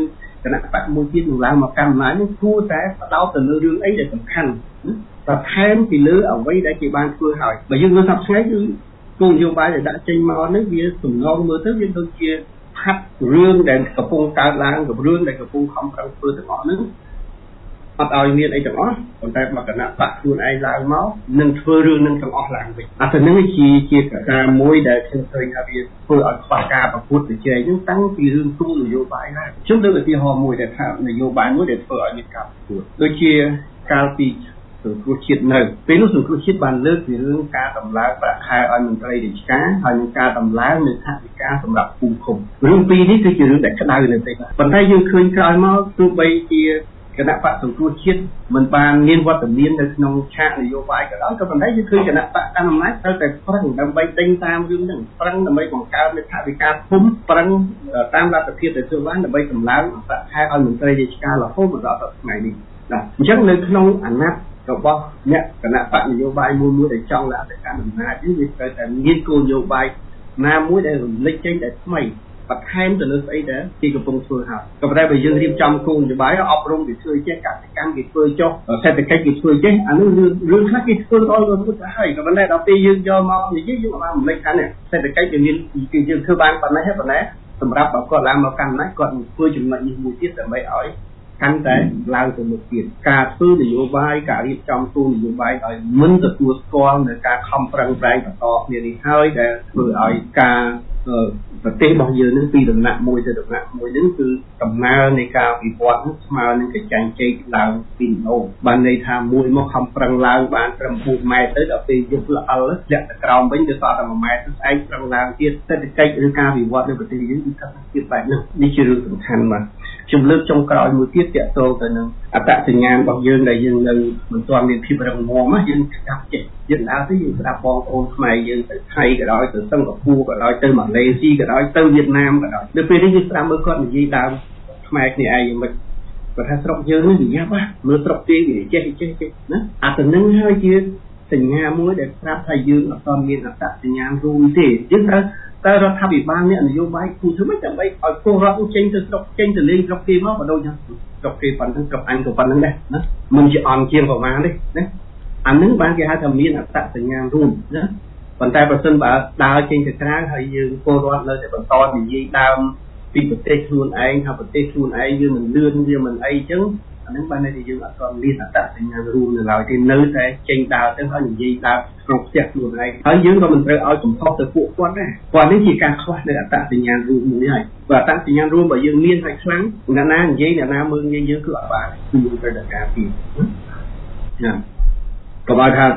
គណៈបកមួយទៀតនឹងឡើងមកកម្មអំណាចនឹងគួរតែផ្ដោតទៅលើរឿងអីដែលសំខាន់បន្ថែមពីលើអ្វីដែលគេបានធ្វើហើយបើយើងមើលសប្តាហ៍ថ្ងៃគឺគោលនយោបាយដែលដាក់ចេញមកនេះវាសំណងមើលទៅវាដូចជាផាត់រឿងដែលកំពុងកើតឡើងរឿងដែលកំពុងខំប្រឹងធ្វើទាំងអស់ហ្នឹងអត់ឲ្យមានអីទាំងអស់ប៉ុន្តែមកគណៈបកខ្លួនឯងឡើងមកនឹងធ្វើរឿងនឹងទាំងអស់ឡើងវិញអាទៅនឹងជាកត្តាមួយដែលខ្ញុំឃើញថាវាធ្វើឲ្យខ្វះការប្រកួតប្រជែងហ្នឹងតាំងពីរឿងគោលនយោបាយហើយខ្ញុំលើកឧទាហរណ៍មួយដែលថានយោបាយមួយដែលធ្វើឲ្យមានការប្រកួតដូចជាកាលពីសង្គ្រោះជាតិនៅពេលនោះសង្គ្រោះជាតិបានលើកពីរឿងការតម្លើងប្រាក់ខែឲ្យមន្ត្រីរាជការហើយនឹងការតម្លើងនៅថវិកាសម្រាប់ភូមិឃុំរឿងពីរនេះគឺជារឿងដែលក្តៅនៅពេលប៉ុន្តែយើងឃើញក្រោយមកទោះបីជាគណៈបកសង្គ្រោះជាតិមិនបានមានវត្តមាននៅក្នុងឆាកនយោបាយក៏ដោយក៏ប៉ុន្តែយើងឃើញគណៈបកកណ្ដាលអំណាចត្រូវតែប្រឹងដើម្បីដេញតាមរឿងហ្នឹងប្រឹងដើម្បីបង្កើតនៅថវិកាភូមិប្រឹងតាមលទ្ធភាពដែលធ្វើបានដើម្បីតម្លើងប្រាក់ខែឲ្យមន្ត្រីរាជការរហូតដល់ថ្ងៃនេះបាទអញ្ចឹងនៅក្នុងអាណត្តិរបស់អ្នកគណៈបកនយោបាយមួយដែលចង់ឡើងទៅកាន់អំណាចនេះវាត្រូវតែមានគោលនយោបាយណាមួយដែលរំលេចចេញតែថ្មីបន្ថែមទៅលើស្អីដែលគេកំពុងធ្វើហើយក៏ប៉ុន្តែបើយើងរៀបចំគោលនយោបាយអប់រំគេធ្វើចេះកសិកម្មគេធ្វើចុះសេដ្ឋកិច្ចគេធ្វើចេះអានោះរឿងខ្លះគេធ្វើឲ្យរត់ទៅហើយក៏ប៉ុន្តែដល់ពេលយើងយកមកនិយាយយើងបានរំលេចថាសេដ្ឋកិច្ចវាមានគេយើងធ្វើបានប៉ុណ្ណេះប៉ុន្តែសម្រាប់បើគាត់ឡើងមកកាន់អំណាចគាត់នឹងធ្វើចំណុចនេះមួយទៀតដើម្បីឲ្យកាន់តែឡើងទៅមុខទៀតការធ្វើនយោបាយការរៀបចំគោលនយោបាយឲ្យមិនទទួលស្គាល់នៅការខំប្រឹងប្រែងបន្តគ្នានេះហើយដែលធ្វើឲ្យការប្រទេសរបស់យើងនឹងពីដំណាក់មួយទៅដំណាក់មួយនឹងគឺដំណើរនៃការវិវត្តស្មើនឹងកញ្ចាញ់ជ័យឡើងពីអូបានន័យថាមួយមកខំប្រឹងឡើងបានត្រឹម4ម៉ែត្រទៅដល់ពេលយកល្អិលលាក់ទៅក្រោមវិញទៅសល់តែ1ម៉ែត្រទៅស្អែកប្រឹងឡើងទៀតសេដ្ឋកិច្ចឬការវិវត្តនៅប្រទេសយើងគឺស្ថិតក្នុងភាពបែបនេះជារឿងសំខាន់បាទខ្ញុំលើកចុងក្រោយមួយទៀតទាក់ទងទៅនឹងអត្តសញ្ញាណរបស់យើងដែលយើងនៅមិនទាន់មានភាពរឹងមាំយើងស្ដាប់ចេះយើងដើរទៅយើងស្ដាប់បងប្អូនខ្មែរយើងទៅថៃក៏ដោយទៅសិង្ហបុរីក៏ដោយទៅម៉ាឡេស៊ីក៏ដោយទៅវៀតណាមក៏ដោយនៅពេលនេះយើងស្ដាប់មើលគាត់និយាយដើមខ្មែរគ្នាឯងមិនគាត់ថាស្រុកយើងនេះនិយាយបាទមើលស្រុកគេនិយាយចេះណាអាទៅនឹងហើយជាសញ្ញាមួយដែលប្រាប់ថាយើងអត់ទាន់មានអត្តសញ្ញាណរួមទេយើងត្រូវតែរដ្ឋាភិបាលអ្នកនយោបាយគូធ្វើម៉េចដើម្បីឲ្យពលរដ្ឋចេញទៅស្រុកចេញទៅលេងស្រុកគេមកបើដូចថាស្រុកគេប៉ុណ្ណឹងស្រុកអញក៏ប៉ុណ្ណឹងដែរណាមិនជាអន់ជាងប្រមាណទេណាអានឹងបានគេហៅថាមានអត្តសញ្ញាណរួមណាប៉ុន្តែបើសិនបើដើរចេញទៅក្រៅហើយយើងពលរដ្ឋនៅតែបន្តនិយាយដើមពីប្រទេសខ្លួនឯងថាប្រទេសខ្លួនឯងយើងមិនលឿនវាមិនអីចឹងអានឹងបានន័យថាយើងអត់ទាន់មានអត្តសញ្ញាណរួមនៅឡើយទេនៅតែចេញដើរទៅហើយនិយាយដើរក្នុងផ្ទះខ្លួនឯងហើយយើងក៏មិនត្រូវឲ្យចំហទៅពួកគាត់ដែរគាត់នេះជាការខ្វះនៅអត្តសញ្ញាណរួមមួយហើយបើអត្តសញ្ញាណរួមបើយើងមានហើយខ្លាំងអ្នកណានិយាយអ្នកណាមើលងាយយើងគឺអត់បានគឺយើងត្រូវតែការពីណាក៏បើថា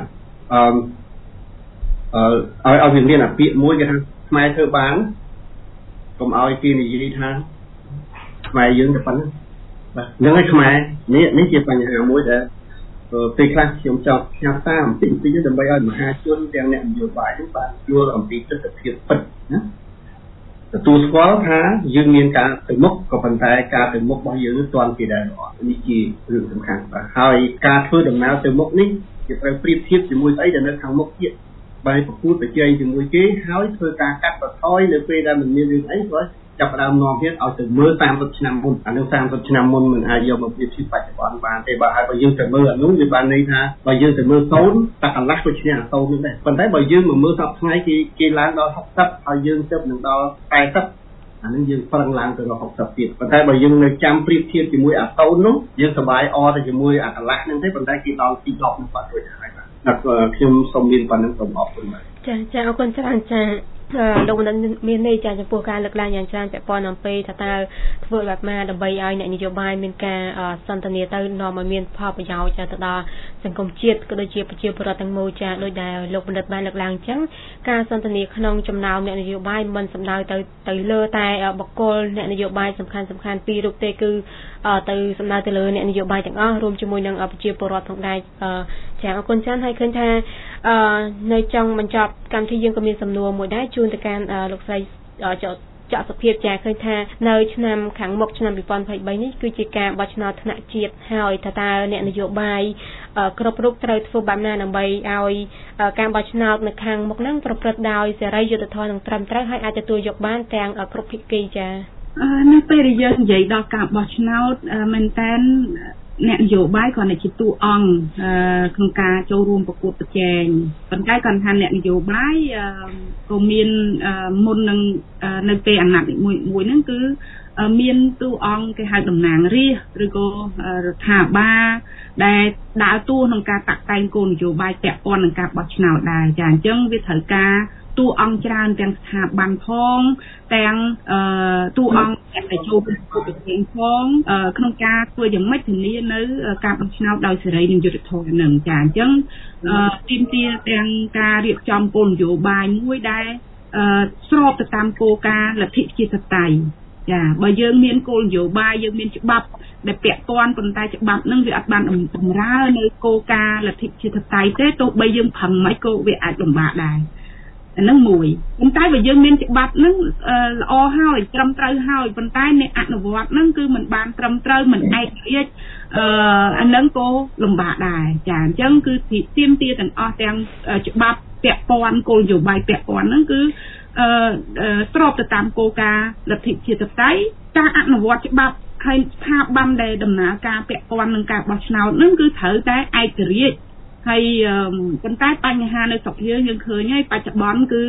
ឲ្យវាមានអាពាក្យមួយគេថាខ្មែរធ្វើបានកុំឲ្យគេនិយាយថាខ្មែរយើងតែប៉ុណ្ណឹងបាទនឹងឲ្យខ្មែរនេះជាបញ្ហាមួយដែលពេលខ្លះខ្ញុំចង់ផ្ញើសារបន្តិចដើម្បីឲ្យមហាជនទាំងអ្នកនយោបាយហ្នឹងបានយល់អំពីទស្សនវិជ្ជាពិតណាទទួលស្គាល់ថាយើងមានការទៅមុខក៏ប៉ុន្តែការទៅមុខរបស់យើងទាន់ពីដែរនេះជារឿងសំខាន់បាទហើយការធ្វើដំណើរទៅមុខនេះគេត្រូវប្រៀបធៀបជាមួយស្អីដែលនៅខាងមុខទៀតបែបប្រកួតប្រជែងជាមួយគេហើយធ្វើការកាត់បន្ថយនៅពេលដែលមិនមានរឿងអីព្រោះចាប់ដើមនាំទៀតឲ្យទៅមើល30ឆ្នាំមុនអានោះ30ឆ្នាំមុនមិនអាចយកមកប្រៀបធៀបបច្ចុប្បន្នបានទេបើហើយបើយើងទៅមើលអានោះវាបានន័យថាបើយើងទៅមើលសូនតែកន្លះក៏ឈ្នះអាសូននោះដែរប៉ុន្តែបើយើងមកមើលសប្តាហ៍ថ្ងៃគេឡើងដល់60ហើយយើងទៅនឹងដល់80អានឹងយើងប្រឹងឡើងទៅដល់60ទៀតប៉ុន្តែបើយើងនៅចាំប្រៀបធៀបជាមួយអាសូននោះយើងសប្បាយអត់ទៅជាមួយអាកន្លះហ្នឹងទេប៉ុន្តែគេដល់ទី10នោះបាត់រួចហើយបាទខ្ញុំសូមមានប៉ុណ្្នឹងសូមអរគុណបាទចាអរគុណច្រើនចាលោកបណ្ឌិតមានន័យចាចំពោះការលើកឡើងយ៉ាងច្រើនពាក់ព័ន្ធអំពីថាតើធ្វើបែបណាដើម្បីឲ្យអ្នកនយោបាយមានការសន្ទនាទៅនាំឲ្យមានផលប្រយោជន៍ចាទៅដល់សង្គមជាតិក៏ដូចជាប្រជាពលរដ្ឋទាំងមូលចាដោយដែលលោកបណ្ឌិតបានលើកឡើងអញ្ចឹងការសន្ទនាក្នុងចំណោមអ្នកនយោបាយមិនសំដៅទៅលើតែបុគ្គលអ្នកនយោបាយសំខាន់ពីររូបទេគឺទៅសំដៅទៅលើអ្នកនយោបាយទាំងអស់រួមជាមួយនឹងប្រជាពលរដ្ឋផងដែរចាអរគុណច្រើនហើយឃើញថានៅចុងបញ្ចប់កម្មវិធីយើងក៏មានសំណួរមួយដែរជួនទៅកាន់លោកស្រីចក្ខសុភាពចាឃើញថានៅឆ្នាំខាងមុខឆ្នាំ2023នេះគឺជាការបោះឆ្នោតថ្នាក់ជាតិហើយតើអ្នកនយោបាយគ្រប់រូបត្រូវធ្វើបែបណាដើម្បីឲ្យការបោះឆ្នោតនៅខាងមុខហ្នឹងប្រព្រឹត្តដោយសេរីយុត្តិធម៌និងត្រឹមត្រូវហើយអាចទទួលយកបានទាំងគ្រប់ភាគីចានៅពេលដែលយើងនិយាយដល់ការបោះឆ្នោតមែនតើអ្នកនយោបាយគាត់ជាតួអង្គក្នុងការចូលរួមប្រកួតប្រជែងប៉ុន្តែគាត់ថាអ្នកនយោបាយក៏មានមុននឹងនៅពេលអាណត្តិមួយហ្នឹងគឺមានតួអង្គគេហៅតំណាងរាស្ត្រឬក៏រដ្ឋាភិបាលដែលដើរតួក្នុងការតាក់តែងគោលនយោបាយពាក់ព័ន្ធនឹងការបោះឆ្នោតដែរចាអញ្ចឹងវាត្រូវការតួអង្គច្រើនទាំងស្ថាប័នផងទាំងតួអង្គដែលចូលប្រកួតប្រជែងផងក្នុងការធ្វើយ៉ាងម៉េចធានានៅការបោះឆ្នោតដោយសេរីនិងយុត្តិធម៌នឹងចាអញ្ចឹងទាមទារទាំងការរៀបចំគោលនយោបាយមួយដែលស្របទៅតាមគោលការណ៍លទ្ធិប្រជាធិបតេយ្យចាបើយើងមានគោលនយោបាយយើងមានច្បាប់ដែលពាក់ព័ន្ធប៉ុន្តែច្បាប់នឹងវាអត់បានបំរើនៅគោលការណ៍លទ្ធិប្រជាធិបតេយ្យទេទោះបីយើងប្រឹងមិនក៏វាអាចលំបាកដែរអានឹងមួយប៉ុន្តែបើយើងមានច្បាប់នឹងល្អហើយត្រឹមត្រូវហើយប៉ុន្តែអ្នកអនុវត្តនឹងគឺមិនបានត្រឹមត្រូវមិនឯករាជ្យអានឹងក៏លំបាកដែរចាអញ្ចឹងគឺទាមទារទាំងអស់ទាំងច្បាប់ពាក់ព័ន្ធគោលនយោបាយពាក់ព័ន្ធហ្នឹងគឺស្របទៅតាមគោលការណ៍លទ្ធិប្រជាធិបតេយ្យការអនុវត្តច្បាប់ហើយស្ថាប័នដែលដំណើរការពាក់ព័ន្ធនឹងការបោះឆ្នោតហ្នឹងគឺត្រូវតែឯករាជ្យហើយប៉ុន្តែបញ្ហានៅស្រុកយើងឃើញហើយបច្ចុប្បន្នគឺ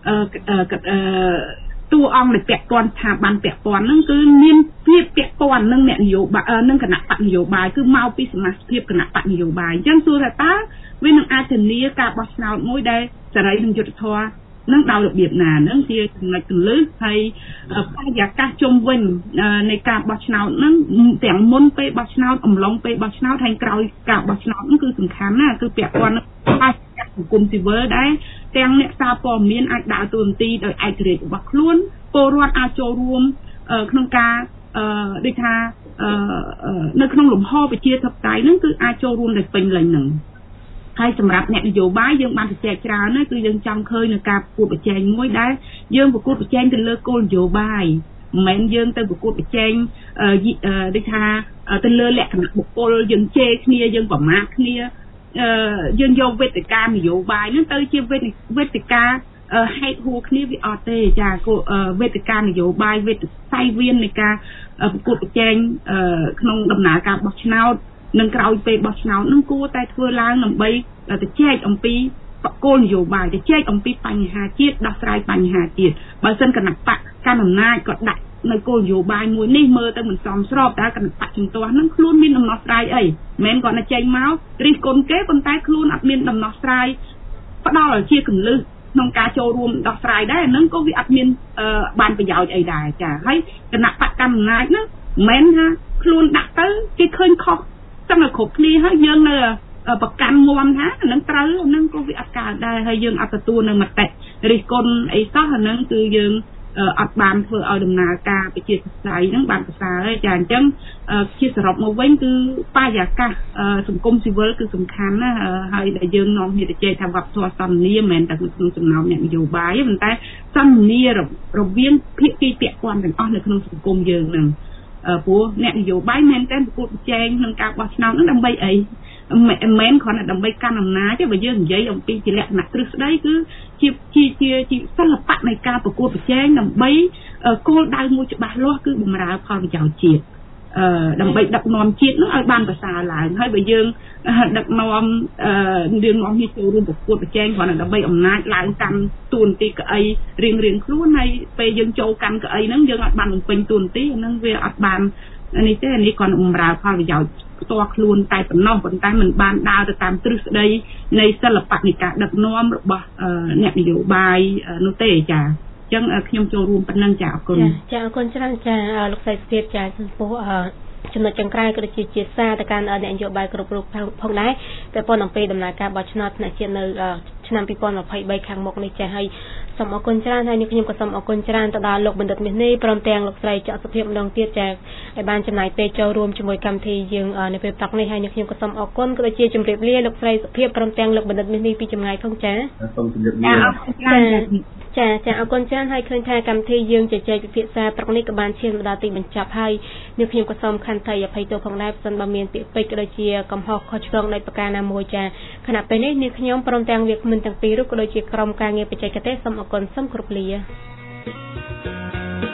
តួអង្គដែលពាក់ព័ន្ធស្ថាប័នពាក់ព័ន្ធហ្នឹងគឺមានភាពពាក់ព័ន្ធនឹងអ្នកនយោបាយនឹងគណៈបកនយោបាយគឺមកពីសមាជិកគណៈបកនយោបាយអញ្ចឹងសួរថាតើវានឹងអាចធានាការបោះឆ្នោតមួយដែលសេរីនិងយុត្តិធម៌នឹងដោយរបៀបណានឹងជាចំណុចគន្លឹះហើយបរិយាកាសជុំវិញនៃការបោះឆ្នោតនឹងទាំងមុនពេលបោះឆ្នោតអំឡុងពេលបោះឆ្នោតហើយក្រោយការបោះឆ្នោតនឹងគឺសំខាន់ណាគឺពាក់ព័ន្ធនឹងបរិយាកាសសង្គមស៊ីវិលដែរទាំងអ្នកសារព័ត៌មានអាចដើរតួនាទីដោយឯករាជ្យរបស់ខ្លួនពលរដ្ឋអាចចូលរួមក្នុងការដូចថានៅក្នុងលំហប្រជាធិបតេយ្យនឹងគឺអាចចូលរួមដោយពេញលេញនឹងហើយសម្រាប់អ្នកនយោបាយយើងបានជជែកច្រើនណាស់គឺយើងចង់ឃើញនៅការប្រកួតប្រជែងមួយដែលយើងប្រកួតប្រជែងទៅលើគោលនយោបាយមិនមែនយើងទៅប្រកួតប្រជែងដូចថាទៅលើលក្ខណៈបុគ្គលយើងជេរគ្នាយើងប្រមាថគ្នាយើងយកវេទិកានយោបាយហ្នឹងទៅជាវេទិកាហេតុហួរគ្នាវាអត់ទេចាវេទិកានយោបាយវេទិកាវៀននៃការប្រកួតប្រជែងក្នុងដំណើរការបោះឆ្នោតនឹងក្រោយពេលបោះឆ្នោតនឹងគួរតែធ្វើឡើងដើម្បីទៅជែកអំពីគោលនយោបាយទៅជែកអំពីបញ្ហាជាតិដោះស្រាយបញ្ហាជាតិបើសិនគណៈបកកណ្ដាលអំណាចក៏ដាក់នៅគោលនយោបាយមួយនេះមើលទៅមិនសមស្របតើគណៈបកជំទាស់នឹងខ្លួនមានដំណោះស្រាយអីមិនមែនគាត់ទៅចេញមករិះគន់គេប៉ុន្តែខ្លួនអត់មានដំណោះស្រាយផ្ដល់ឲ្យជាកន្លឹះក្នុងការចូលរួមដោះស្រាយដែរហ្នឹងក៏វាអត់មានបានប្រយោជន៍អីដែរចាហើយគណៈបកកណ្ដាលអំណាចហ្នឹងមិនមែនថាខ្លួនដាក់ទៅគេឃើញខុសទាំងឲ្យគ្រប់គ្នាហើយយើងនៅប្រកាន់ងំថាអានឹងត្រូវអានឹងក៏វាអត់កើតដែរហើយយើងអត់ទទួលនៅមតិរិះគន់អីសោះអានឹងគឺយើងអត់បានធ្វើឲ្យដំណើរការប្រជាធិបតេយ្យហ្នឹងបានប្រសើរទេចាអញ្ចឹងជាសរុបមកវិញគឺបរិយាកាសសង្គមស៊ីវិលគឺសំខាន់ណាហើយដែលយើងនាំគ្នាទៅជែកថាវប្បធម៌សន្តិនិកមិនមែនតែក្នុងចំណោមអ្នកនយោបាយទេប៉ុន្តែសន្តិនិករវាងភាគីពាក់ព័ន្ធទាំងអស់នៅក្នុងសង្គមយើងហ្នឹងព្រោះអ្នកនយោបាយមែនតែប្រកួតប្រជែងក្នុងការបោះឆ្នោតហ្នឹងដើម្បីអីមិនមែនគ្រាន់តែដើម្បីកាន់អំណាចទេបើយើងនិយាយអំពីជាលក្ខណៈទ្រឹស្ដីគឺជាសិល្បៈនៃការប្រកួតប្រជែងដើម្បីគោលដៅមួយច្បាស់លាស់គឺបម្រើផលប្រយោជន៍ជាតិដើម្បីដឹកនាំជាតិនោះឲ្យបានប្រសើរឡើងហើយបើយើងដឹកនាំរឿងនាំនេះចូលរួមប្រកួតប្រជែងគ្រាន់តែដើម្បីអំណាចឡើងកាន់ទួនាទីកៅអីរៀងខ្លួនហើយពេលយើងចូលកាន់កៅអីហ្នឹងយើងអត់បានបំពេញទួនាទីហ្នឹងវាអត់បាននេះទេនេះគ្រាន់តែបម្រើផលប្រយោជន៍ផ្ទាល់ខ្លួនតែប៉ុណ្ណោះប៉ុន្តែมันបានដើរទៅតាមទ្រឹស្ដីនៃសិល្បៈនៃការដឹកនាំរបស់អ្នកនយោបាយនោះទេចាអញ្ចឹងខ្ញុំចូលរួមប៉ុណ្ណឹងចាអរគុណចាអរគុណច្រើនចាលោកស្រីសុភាពចាចំពោះចំណុចចុងក្រោយក៏ជាជាសារទៅកាន់អ្នកនយោបាយគ្រប់រូបផងដែរពាក់ព័ន្ធអំពីដំណើរការបោះឆ្នោតថ្នាក់ជាតិនៅឆ្នាំ2023ខាងមុខនេះចាហើយសូមអរគុណច្រើនហើយនេះខ្ញុំក៏សូមអរគុណច្រើនទៅដល់លោកបណ្ឌិតមាសនេះព្រមទាំងលោកស្រីច័ន្ទសុភាពម្ដងទៀតចាឲ្យបានចំណាយពេលចូលរួមជាមួយកម្មវិធីយើងនៅពេលព្រឹកនេះហើយនេះខ្ញុំក៏សូមអរគុណក៏ដូចជាជម្រាបលាលោកស្រីសុភាពព្រមទាំងលោកបណ្ឌិតមាសនេះពីចម្ងាយផងចាសូមជម្រាបលាចាអរគុណច្រើនហើយឃើញថាកម្មវិធីយើងជជែកពិភាក្សាព្រឹកនេះក៏បានឈានមកដល់ទីបញ្ចប់ហើយនេះខ្ញុំក៏សូមខន្តីអភ័យទោសផងដែរប្រសិនបើមានពាក្យពេចន៍ក៏ដូចជាកំហុសខុសឆ្គងដោយប្រការណាមួយចាខណៈពេលនេះនាងខ្ញុំព្រមទាំងវាគ្មិនទាំងពីររូបក៏ដូចជាក្រុមការងារបច្ចេកទេសសូមអរគុណសូមគោរពលា